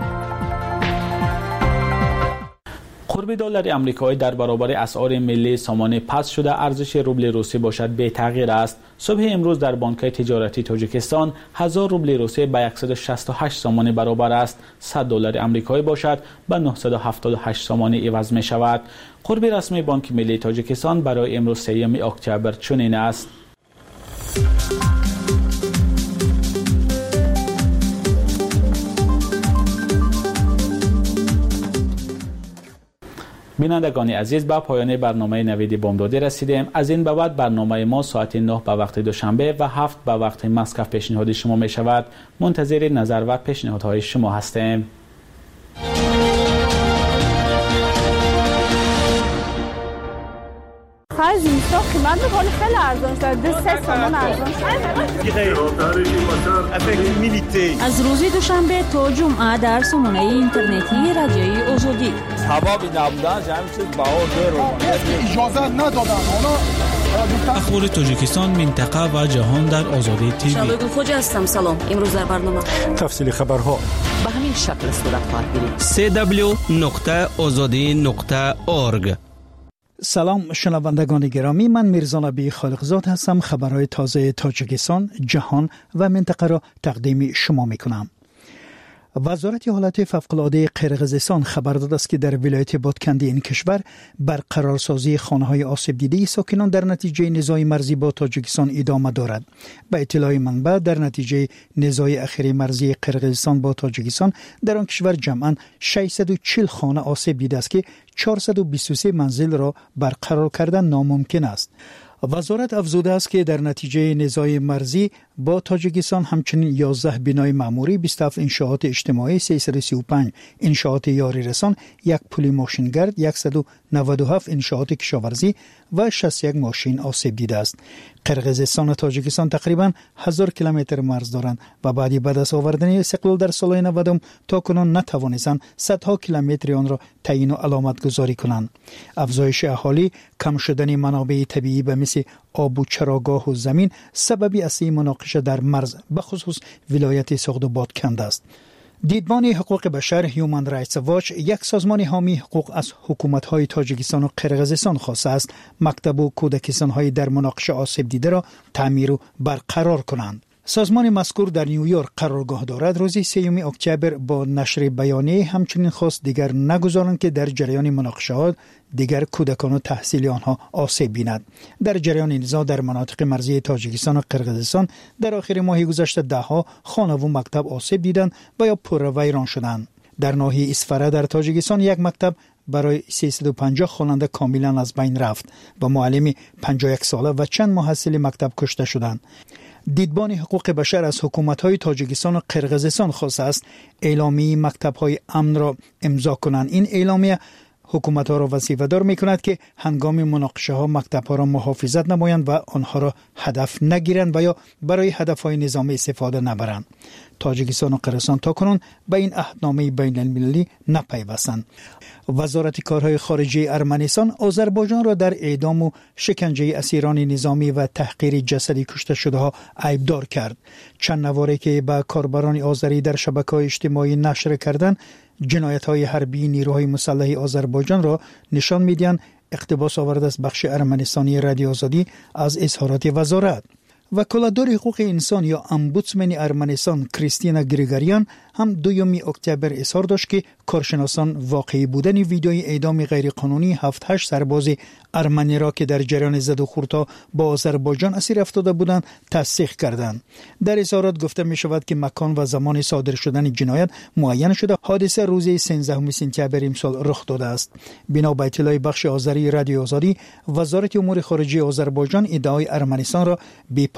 قرب دلار آمریکایی در برابر اسعار ملی سامان پس شده ارزش روبل روسی باشد بی تغییر است. صبح امروز در بانک‌های تجارتی تاجیکستان هزار روبل روسی به صد و شصت و هشت سامان برابر است. صد دلار آمریکایی باشد به نهصد و هفتاد و هشت سامان عوض می شود. قرب رسمی بانک ملی تاجیکستان برای امروز سوم اکتبر چنین است. بینندگان عزیز، به پایان برنامه نوید بامدادی رسیدیم. از این به بعد برنامه ما ساعت نه به وقت دوشنبه و هفت به وقت مسکو پیشنهاد شما می شود. منتظر نظر و پیشنهادهای شما هستیم. خرج اینستا قیمت می‌کنه خیلی ارزان شده. دو سه سامان ارزان شده. از روز دوشنبه تا جمعه در سامانه اینترنتی رادیوی آزادی. سبب نبودن جمع چیز بهار رو اجازه ندادن. اخبار تاجیکستان، منطقه و جهان در آزادی تیوی. شبگل خوجا هستم. سلام. امروز در برنامه تفصیل خبرها به همین شکل صورت خواهد گرفت. سی دبلیو نقطه آزادی نقطه اورگ. سلام شنوندگان گرامی، من میرزا نبی خالقزاد هستم. خبرهای تازه تاجیکستان، جهان و منطقه را تقدیم شما میکنم. وزارت حالت فوق‌العاده قرقیزستان خبر داده است که در ولایت بادکندی این کشور برقرارسازی خانه‌های آسیب دیده ساکنان در نتیجه نزاع مرزی با تاجیکستان ادامه دارد. به اطلاع منبع، در نتیجه نزاع اخیر مرزی قرقیزستان با تاجیکستان در آن کشور جمعاً ششصد و چهل خانه آسیب دیده است که چهارصد و بیست و سه منزل را برقرار کردن ناممکن است. وزارت افزوده است که در نتیجه نزاع مرزی با تاجیکستان همچنین یازده بنای معموری، بیست و هفت انشاءات اجتماعی، سیصد و سی و پنج انشاءات یاری رسان، یک پل ماشینگرد، صد و نود و هفت انشاءات کشاورزی و شصت و یک ماشین آسیب دیده است. قرقیزستان و تاجیکستان تقریباً هزار کیلومتر مرز دارند و بعد بعد از آوردن استقلال در سال نود تا کنون نتوانستند صدها کیلومتر آن را تعیین و علامت گذاری کنند. افزایش اهالی، کم شدن منابع طبیعی به مثل آب و چراگاه و زمین سببی اصلی مناقشه در مرز به خصوص ولایت سوخت و بادکند است. دیدبان حقوق بشر هیومن رایتس واچ، یک سازمان حامی حقوق، از حکومت‌های تاجیکستان و قرقیزستان خواسته است مکتب و کودکستان‌های در مناقشه آسیب دیده را تعمیر و برقرار کنند. سازمان مذکور در نیویورک قرارگاه دارد. روز سوم اکتبر با نشر بیانیه همچنین خواست دیگر نگذارند که در جریان مناقشات دیگر کودکان و تحصیلی آنها آسیب بیند. در جریان نزاع در مناطق مرزی تاجیکستان و قرقیزستان در آخر ماه گذشته دهها خانه و مکتب آسیب دیدند و یا پر ویران شدند. در ناحیه اسفره در تاجیکستان یک مکتب برای سیصد و پنجاه خواننده کاملا از بین رفت و معلم پنجاه و یک ساله و چند محصل مکتب کشته شدند. دیدبان حقوق بشر از حکومت‌های تاجیکستان و قرقیزستان خواسته است اعلامیه مکتب‌های امن را امضا کنند. این اعلامیه حکومت‌ها را وظیفه‌دار می‌کند که هنگام مناقشه‌ها مکتب‌ها را محافظت نمایند و آنها را هدف نگیرند و یا برای هدف‌های نظامی استفاده نبرند. تاجیکستان و قرقیزستان تاکنون به این عهدنامه بین‌المللی نپیوستند. وزارت کارهای خارجه ارمنستان آذربایجان را در اعدام و شکنجه اسیران نظامی و تحقیر جسدی کشته شده ها عیبدار کرد. چند نواره که به کاربران آذری در شبکه‌های اجتماعی نشر کردند، جنایت‌های حربی نیروهای مسلح آذربایجان را نشان می‌دهند. اقتباس آورده از بخش ارمنستانی رادیو آزادی از اظهارات وزارت. وکالتدار حقوق انسان یا امبودسمن ارمنستان کریستینا گریگاریان هم دوم اکتبر اظهار داشت که کارشناسان واقعی بودن ویدیوی اعدام غیرقانونی هفت هشت سرباز ارمنی را که در جریان زد و خورد با آذربایجان اسیر افتاده بودند تصدیق کردند. در اظهارات گفته می شود که مکان و زمان صادر شدن جنایت معین شده. حادثه روز سیزدهم سپتامبر امسال رخ داده است. بنا به اطلاع بخش آذری رادیو آزادی، وزارت امور خارجه آذربایجان ادعای ارمنستان را بی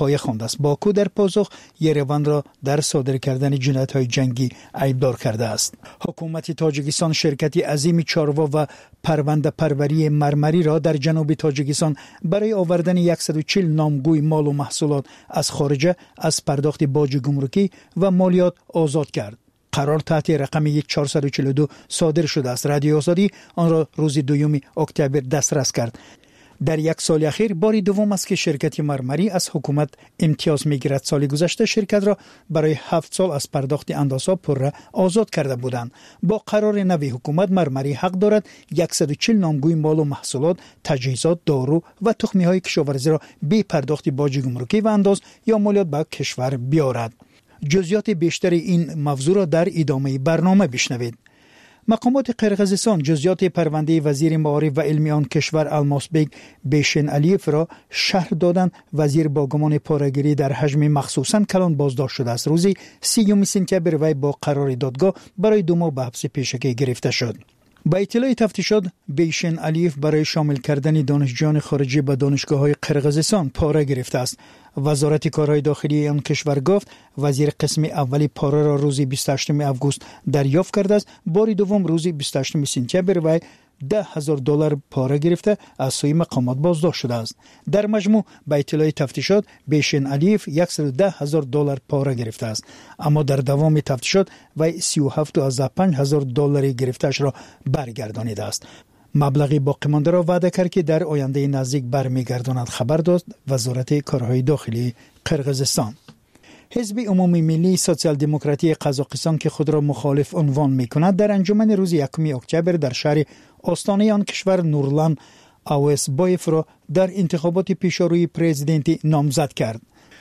پایه خوانده است. باکو در پاسخ یروان را در صادر کردن جنایت‌های جنگی ایبدار کرده است. حکومت تاجیکستان شرکتی عظیم چاروا و پرونده پروری مرمری را در جنوب تاجیکستان برای آوردن صد و چهل نامگوی مال و محصولات از خارجه از پرداخت باج گمرکی و مالیات آزاد کرد. قرار تحت رقم چهارصد و چهل و دو صادر شده است. رادیو آزادی آن را روز دوم اکتبر دسترس کرد. در یک سال اخیر باری دوم است که شرکت مرمری از حکومت امتیاز میگیرد. سال گذشته شرکت را برای هفت سال از پرداخت اندازها پره آزاد کرده بودند. با قرار نوی حکومت مرمری حق دارد صد و چهل نامگوی مال و محصولات، تجهیزات، دارو و تخمی های کشاورزی را بی پرداخت باج گمرکی و انداز یا مالیات به کشور بیارد. جزئیات بیشتر این موضوع را در ادامه برنامه بشنوید. مقامات قرقیزستان جزئیات پرونده وزیر معارف و علمی آن کشور الماسبک بیشن علیف را شرح دادند. وزیر با گمان پاره‌گیری در حجم مخصوصاً کلان بازداشت شده است. روز سیوم سپتامبر وی با قرار دادگاه برای دو ماه به حبس پیشگی گرفته شد. با اطلاع تفتیشات بیشن علیف برای شامل کردن دانشجویان خارجی به دانشگاه‌های قرقیزستان پاره گرفته است. وزارت کارهای داخلی آن کشور گفت وزیر قسم اولی پاره را روز بیست و هشتم آگوست دریافت کرده است. بار دوم روز بیست و هشتم سپتامبر وی ده هزار دلار پاره گرفته از سوی مقامات بازداشت شده است. در مجموع به اطلاع تفتیشات بیشن علیف صد و ده هزار دلار پاره گرفته است، اما در دوام تفتیشات وی سی و هفت و پنج هزار دلار گرفته‌اش را برگردانیده است. مبلغی باقی مانده را وعده کرد که در آینده نزدیک برمیگرداند. خبر داد وزارت کارهای داخلی قرقیزستان. حزب عمومی ملی سوسیال دموکراتی قزاقستان که خود را مخالف عنوان می‌کند در انجمن روز یکم اکتبر در شهر آستانه آن کشور نورلان اوسبایف را در انتخابات پیشروی پرزیدنتی نامزد کرد.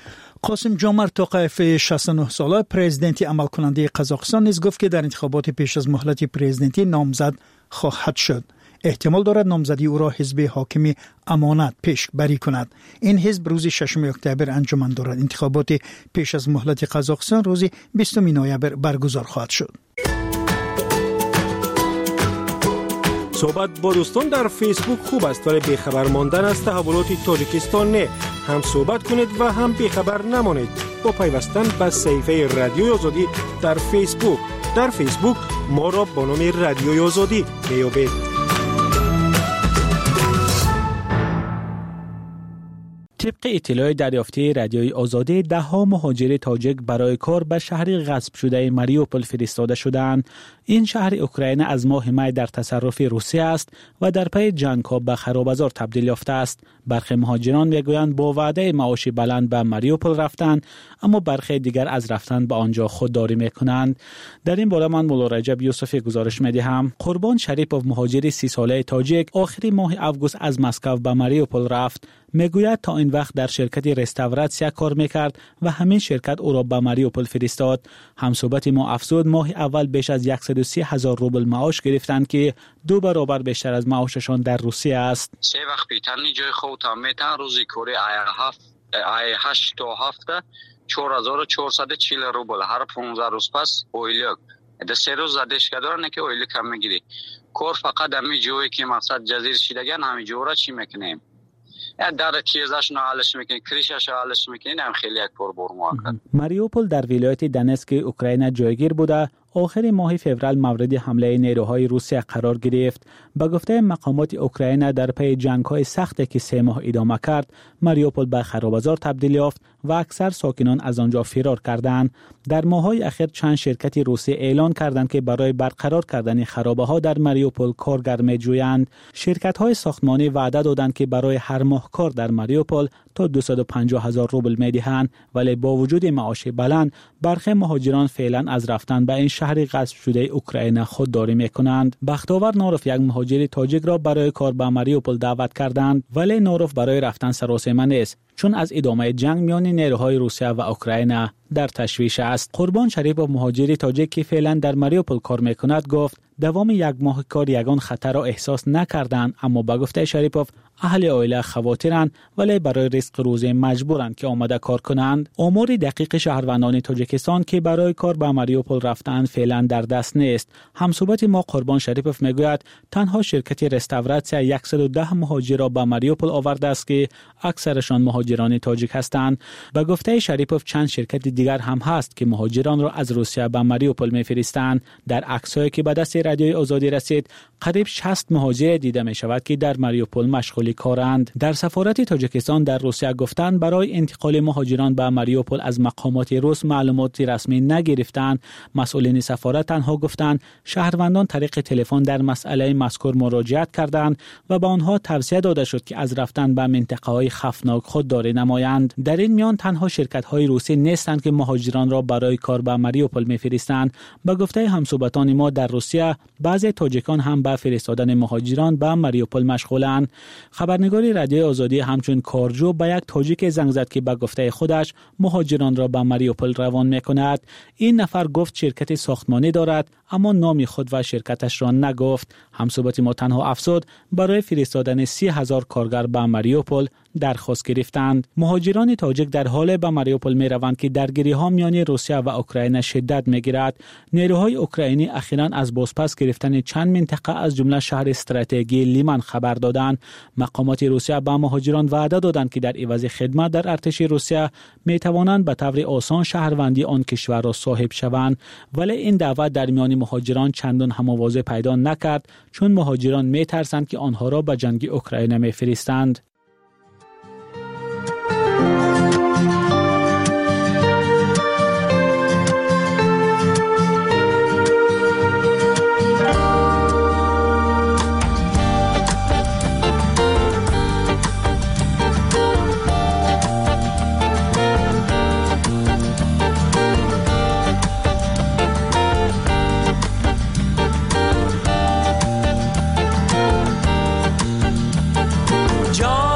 قاسم جامرد توقیف شصت و نه ساله پرزیدنتی عمل کننده قزاقستان نیز گفت که در انتخابات پیش از مهلت پرزیدنتی نامزد خواهد شد. احتمال دارد نامزدی او را حزب حاکم امانت پیش بری کند. این حزب روز ششم اکتبر انجمن دارد. انتخابات پیش از مهلت قزاقستان روز بیستم نوامبر برگزار خواهد شد. صحبت با دوستان در فیسبوک خوب است ولی بیخبر ماندن از تحولات تاجیکستان نه. هم صحبت کنید و هم بیخبر نمانید با پیوستن به صفحه رادیوی آزادی در فیسبوک. در فیسبوک ما را با نام رادیوی آزادی میابید. طبق اطلاع دریافتی رادیوی آزادی ده ها مهاجر تاجیک برای کار به شهر غصب شده ماریوپول فرستاده شدند. این شهر اوکراین از ماه می در تصرف روسیه است و در پی جنگ ها به خرابازار تبدیل یافته است. برخی مهاجران میگویند با وعده معاش بلند به ماریوپول رفتند، اما برخی دیگر از رفتن به آنجا خودداری میکنند. در این باره من مولا رجب یوسفی گزارش میدهم. قربان شریپوف مهاجر سی ساله تاجیک آخری ماه آگوست از مسکو به ماریوپول رفت. میگوید تا این وقت در شرکت رستوراسیون کار میکرد و همین شرکت او را به ماریوپول فرستاد. همصحبت ما افزود ماه اول بیش از صد و سی هزار روبل معاش گرفتند که دو برابر بیشتر از معاششان در روسیه است. سه وقت پیترنی جای خودتان میتن روزی کوری آی هفت آی هشت تا هفته چهار هزار و چهارصد و چهل روبل هر پانزده روز پس اویلیک ده سه روز زدش کدارنه که اویلیک کم میگیری. کار فقط همی جوی که مقصد جزیر شیدگن همی جو را چی میکنیم؟ در تیزش نهالش میکنی، کریشش نهالش میکنی، هم خیلی یک پر بر موقت. ماریوپول در ولایت دنسک اوکراین جایگیر بوده. آخر ماه فوریه مورد حمله نیروهای روسیه قرار گرفت. به گفته مقامات اوکراین در پی جنگ‌های سختی که سه ماه ادامه کرد، ماریوپول به خرابازار تبدیل یافت و اکثر ساکنان از آنجا فرار کردند. در ماه‌های اخیر چند شرکت روسی اعلان کردند که برای برقرار کردن خرابه‌ها در ماریوپول کارگر می‌جویند. شرکت‌های ساختمانی وعده دادند که برای هر ماه کار در ماریوپول تا دویست و پنجاه هزار روبل می‌دهند، ولی با وجود معاش بلند برخی مهاجران فعلا از رفتن به این شهر غصب شده اوکراین خودداری می‌کنند. بختاور نوروف یک مهاجر تاجیک را برای کار به ماریوپول دعوت کردند، ولی نوروف برای رفتن سراسیمه نیست، چون از ادامه جنگ میان نیروهای روسیه و اوکراین در تشویش است. قربان شریپوف مهاجر تاجیک که فعلا در ماریوپول کار میکند گفت دوام یک ماه کار یگان خطر را احساس نکردند، اما با گفته شریپوف اهل عائله خواترند ولی برای رزق روزی مجبورند که آمده کار کنند. آمار دقیق شهروندان تاجیکستان که برای کار به ماریوپول رفتند فعلا در دست نیست. همصحبت ما قربان شریپوف میگوید تنها شرکت رستوراسیون صد و ده مهاجر را به ماریوپول آورده است که اکثرشان مهاجران تاجیک هستند. با گفته شریپوف چند شرکت دیگر هم هست که مهاجران را از روسیه به ماریوپول میفرستند. در عکسایی که به دست رادیوی آزادی رسید قریب شصت مهاجر دیده می شود که در ماریوپول مشغول کارند. در سفارت تاجیکستان در روسیه گفتند برای انتقال مهاجران به ماریوپول از مقامات روس معلومات رسمی نگرفتند. مسئولین سفارت تنها گفتند شهروندان طریق تلفن در مسئله مذکور مراجعت کردند و به آنها توصیه داده شد که از رفتن به منطقه های خطرناک خودداری نمایند. در این میان تنها شرکت های روسی نیستند که مهاجران را برای کار به ماریوپول میفرستند. با گفته همصحبتان ما در روسیه بعضی تاجیکان هم به فرستادن مهاجران به ماریوپول مشغولند. خبرنگار رادیوی آزادی همچون کارجو به یک تاجیک زنگ زد که به گفته خودش مهاجران را به ماریوپول روان میکند. این نفر گفت شرکت ساختمانی دارد اما نام خود و شرکتش را نگفت. همصحبت ما تنها افزود برای فرستادن سی هزار کارگر به ماریوپول درخواست گرفتند. مهاجران تاجیک در حال به ماریوپول می روند که درگیری ها میان روسیه و اوکراین شدت می گیرد. نیروهای اوکراینی اخیراً از بازپس گرفتن چند منطقه از جمله شهر استراتژی لیمن خبر دادند. مقامات روسیه به مهاجران وعده دادند که در عوض خدمت در ارتش روسیه می توانند به طور آسان شهروندی آن کشور را صاحب شوند، ولی این دعوت در میان مهاجران چندان هماوازی پیدا نکرد چون مهاجران می ترسند که آنها را به جنگ اوکراین می فرستند. جان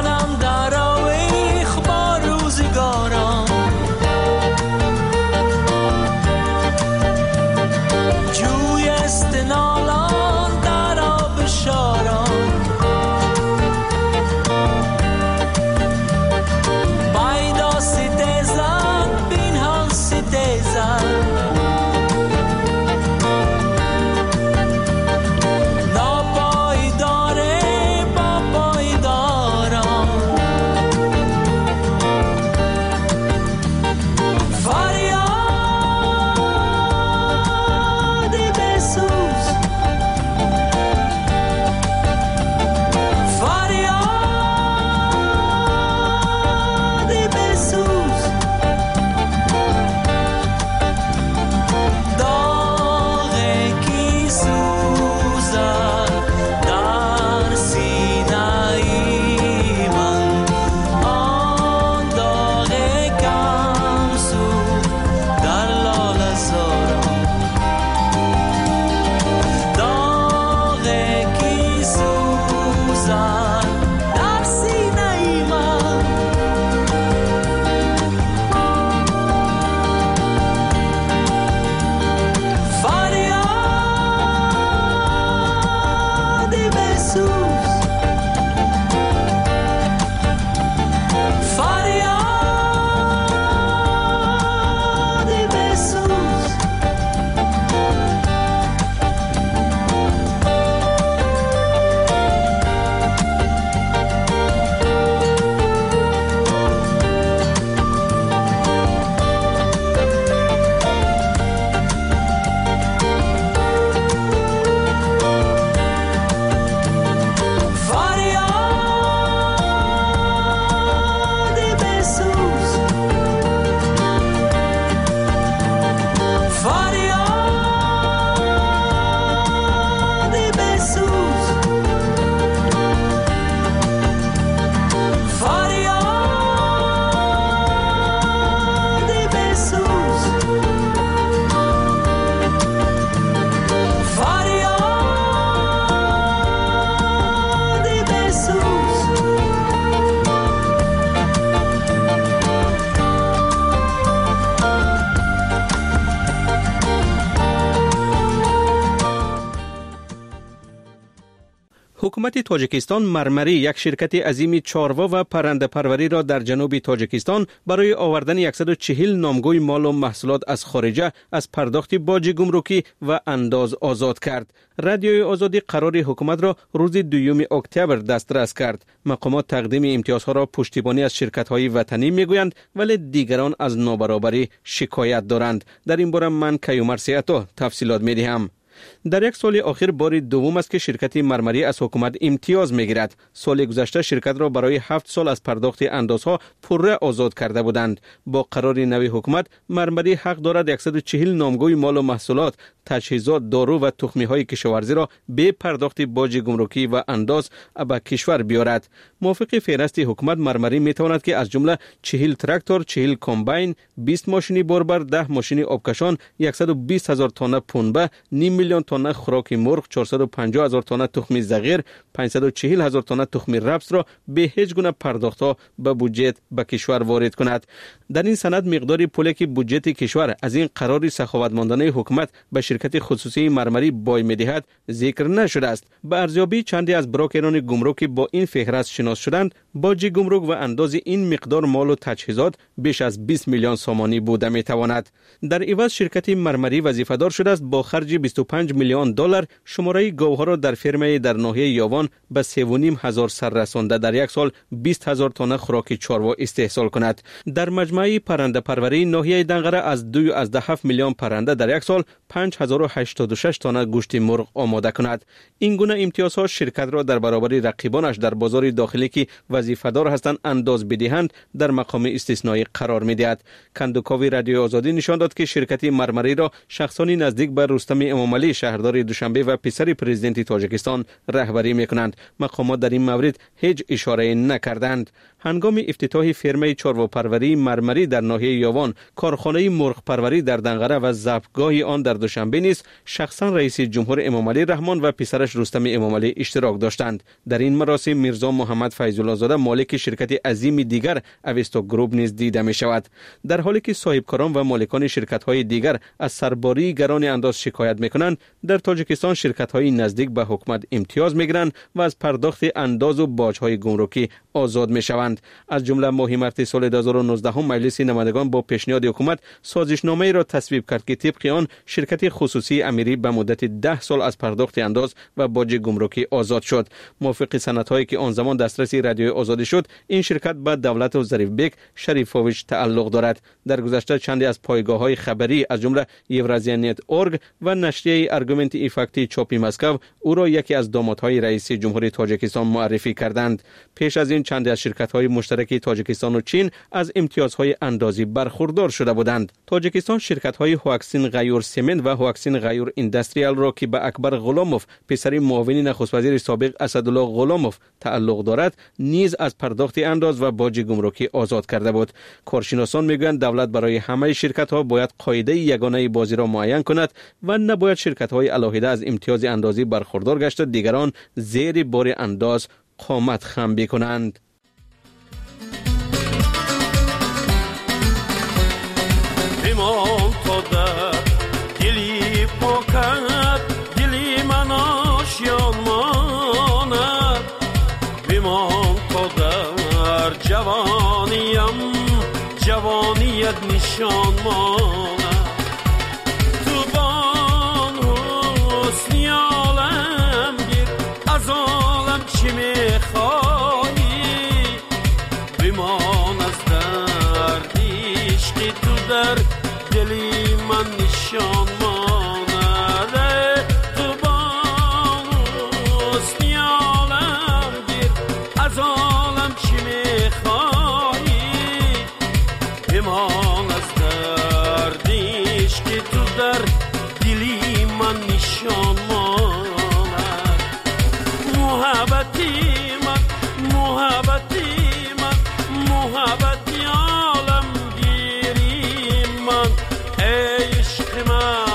حکومت تاجیکستان مرمری یک شرکت عظیم چاروا و پرنده پروری را در جنوب تاجیکستان برای آوردن صد و چهل نامگوی مال و محصولات از خارجه از پرداخت باج گمرکی و انداز آزاد کرد. رادیوی آزادی قرار حکومت را روز دوم اکتبر دسترس کرد. مقامات تقدیم امتیازها را پشتیبانی از شرکت‌های وطنی میگویند ولی دیگران از نابرابری شکایت دارند. در این باره من کیومر سیاتا تفصیلات میدهم. در یک سال اخیر بار دوم است که شرکت مرمری از حکومت امتیاز میگیرد. سال گذشته شرکت را برای هفت سال از پرداخت اندازها پره آزاد کرده بودند. با قرار نوی حکومت مرمری حق دارد صد و چهل نامگوی مال و محصولات، تجهیزات، دارو و تخمی های کشاورزی را به پرداخت باج گمرکی و انداز به کشور بیارد. موافق فهرست حکومت مرمری میتواند که از جمله چهل تراکتور، چهل کمباین، بیست ماشین باربر، ده ماشین آبکشان، صد و بیست هزار تن پنبه، نیم میلیون تن خوراک مرغ، چهارصد و پنجاه هزار تن تخم زغیر، پانصد و چهل هزار تن تخم رپس را به هیچ گونه پرداختها به بودجه به کشور وارد کند. در این سند مقدار پولی که بودجه کشور از این قرار سخاوتمندانه حکومت به شرکت خصوصی مرمری بای میدهد ذکر نشده است. به ارزیابی چندی از بروکران گمرک با این فهرست شناس شدند، باج گمرک و انداز این مقدار مال و تجهیزات بیش از بیست میلیون سومانی بوده میتواند. در عوض شرکت مرمری وظیفه دار شده است با خرج بیست و پنج میلیون دلار شماره گاوها را در فرمه در ناحیه یاوان به سه و نیم هزار سر رسانده در یک سال بیست هزار تن خوراک چاروا استحصال کند. در مجموعه پرنده پروری ناحیه دنقره از دو از ده هفت میلیون پرنده در یک سال پنج هزار و هشتاد و شش تن گوشت مرغ آماده کند. این گونه امتیازها شرکت را در برابر رقیبانش در بازار داخلی که وظیفه دار هستند انداز بدهند در مقام استثنایی قرار می‌دهد. کندوکاوی رادیو آزادی نشان داد که شرکت مرمری را شخصانی نزدیک به رستم امامعلی شهردار دوشنبه و پسر پرزیدنت تاجیکستان رهبری می‌کنند. مقامات در این مورد هیچ اشاره نکردند. هنگام افتتاح فرمه چارواپروری مرمری در ناحیه یاوان، کارخانه مرغ پروری در دنقره و ضبطگاه آن در دوشنبه نیز شخصا رئیس جمهور امامعلی رحمان و پسرش رستم امامعلی اشتراک داشتند. در این مراسم میرزا محمد فیض‌الله زاده مالک شرکت عظیم دیگر اویستا گروپ نیز دیده می شود. در حالی که صاحبکاران و مالکان شرکت‌های دیگر از سرباری گران انداز شکایت می‌کنند، در تاجیکستان شرکت‌های نزدیک به حکومت امتیاز می‌گیرند و از پرداخت انداز و باج‌های گمرکی آزاد می‌شوند. از جمله ماه مارس سال دو هزار و نوزده مجلس نمایندگان با پیشنهاد حکومت سازشنامه‌ای را تصویب کرد که طبق آن شرکت خصوصی امیری به مدت ده سال از پرداخت انداز و باج گمرکی آزاد شد. موافق سندهایی که آن زمان دسترس رادیو آزادی شد، این شرکت به دولت و ظریف بیگ شریفوویچ تعلق دارد. در گذشته چندی از پایگاه‌های خبری از جمله یورازیانت اورگ و نشریه ارگومنت ایفکتی چاپی مسکو او را یکی از دامادهای رئیس جمهوری تاجیکستان معرفی کردند. پیش از این چندی از شرکت‌های مشترک تاجیکستان و چین از امتیازهای اندازی برخوردار شده بودند. تاجیکستان شرکت‌های هواکسین غیور سمنت و هواکسین غیور اندستریال را که به اکبر غلاموف پسر معاون نخست وزیر سابق اسدالله غلاموف تعلق دارد نیز از پرداخت انداز و باج گمرکی آزاد کرده بود. کارشناسان میگویند دولت برای همه شرکت‌ها باید قاعده یگانه بازی را معین کند و نباید شرکت‌های علاهده از امتیاز اندازی برخوردار گشته دیگران زیر بار انداز قامت خم بکنند. بمان تا در دلی پاکت دلی من آشیان ماند، بمان تا در جوانیم جوانیت نشان ماند. تو بان حسنی عالم گیر از عالم چی میخوایی، بمان از درد عشقی تو در دلی من نشان ماند. تو بان حسنی عالم گیر از عالم چی میخوایی، بمان از درد عشقی تو در دلی من نشان ماند. محبتی من محبتی من محبتی عالم گیری من عشق من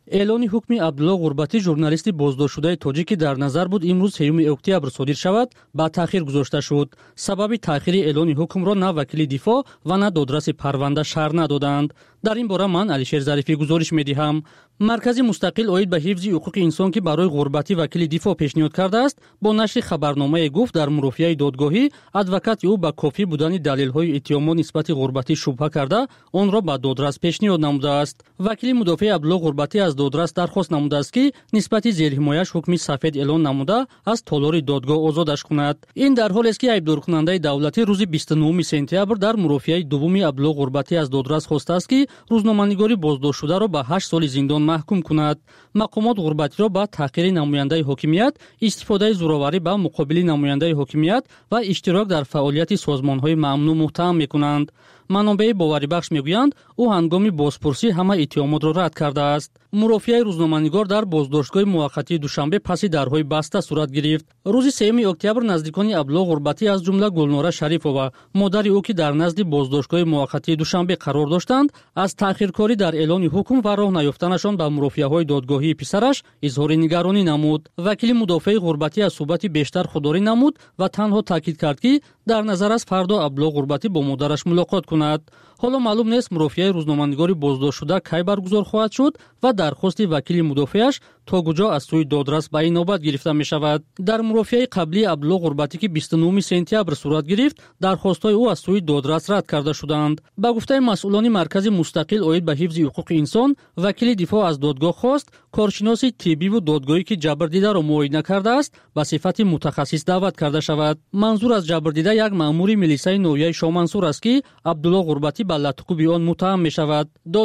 اعلان حکم عبدالله غربتی ژورنالیست بازداشتشده تاجیک که در نظر بود امروز سیوم اکتبر صادر شود با تاخیر گذاشته شد. سبب تاخیر اعلان حکم را نه وکیل دفاع و نه دادرس پرونده شرح ندادند. در این باره من علیشیر ظریفی گزارش می‌دهم. مرکز مستقل اوید به حفظ حقوق انسان که برای غربتی وکیل دفاع پیشنهاد کرده است با نشر خبرنامه گفت در مرافعه دادگاهی ادوکات او با کافی بودن دلایل اتهام نسبت غربتی شبهه کرده آن را به دادرس پیشنهاد نموده است. وکیل مدافع عبدالله غربتی از دادرس درخواست نموده است که نسبت زیرحمایش حکم سفید اعلان نموده از تالار دادگاه آزادش کند. این در حالی است که ایبدار کننده دولتی روز بیست و نهم سپتامبر در مرافعه دوم عبدالله غربتی از دادرس خواسته است که روزنامه‌نگاری بازداشت شده را به هشت سال زندان محکوم کند. مقامات غربتی را با تحقیر نماینده حاکمیت، استفاده زوراوری به مقابل نماینده حاکمیت و اشتراک در فعالیت سازمان‌های ممنوع متهم می‌کنند. منابع باوری بخش میگویند او هنگام بازپرسی همه اتهامات را رد کرده است. مرافعه روزنامه‌نگار در بازداشتگاه موقتی دوشنبه پس درهای بسته صورت گرفت. روز سوم اکتبر نزدیکان عبدالله غربتی از جمله گلنوره شریفова مادر او که در نزد بازداشتگاه موقتی دوشنبه قرار داشتند از تأخیرکاری در اعلان حکم و راه نیافتنشان به مرافعه‌های دادگاهی پسرش اظهار نگرانی نمود. وکیل مدافع غربتی از صحبت بیشتر خودداری نمود و تنها تاکید کرد که در نظر است فردا عبدالله غربتی با مادرش ملاقات کند. حالا معلوم نیست مرافعه روزنامه‌نگاری بازداشت شده کی برگزار خواهد شد و درخواست وکیل مدافعش تا کجا از سوی دادرس به این نوبت گرفته می شود. در مرافعه قبلی عبدالله غربتی که بیست و نهم سپتامبر صورت گرفت درخواست‌های او از سوی دادرس رد کرده شدند. با گفته مسئولان مرکز مستقل اوید به حفظ حقوق انسان وکیل دفاع از دادگاه خواست کارشناس طبی و دادگاهی که جبردیده را معاینه کرده است به صفت متخصص دعوت کرده شود. منظور از جبردیده یک مأمور ملیسه نویه شامنصور است که عبدالله غربتی به لطخوبی آن متهم می شود.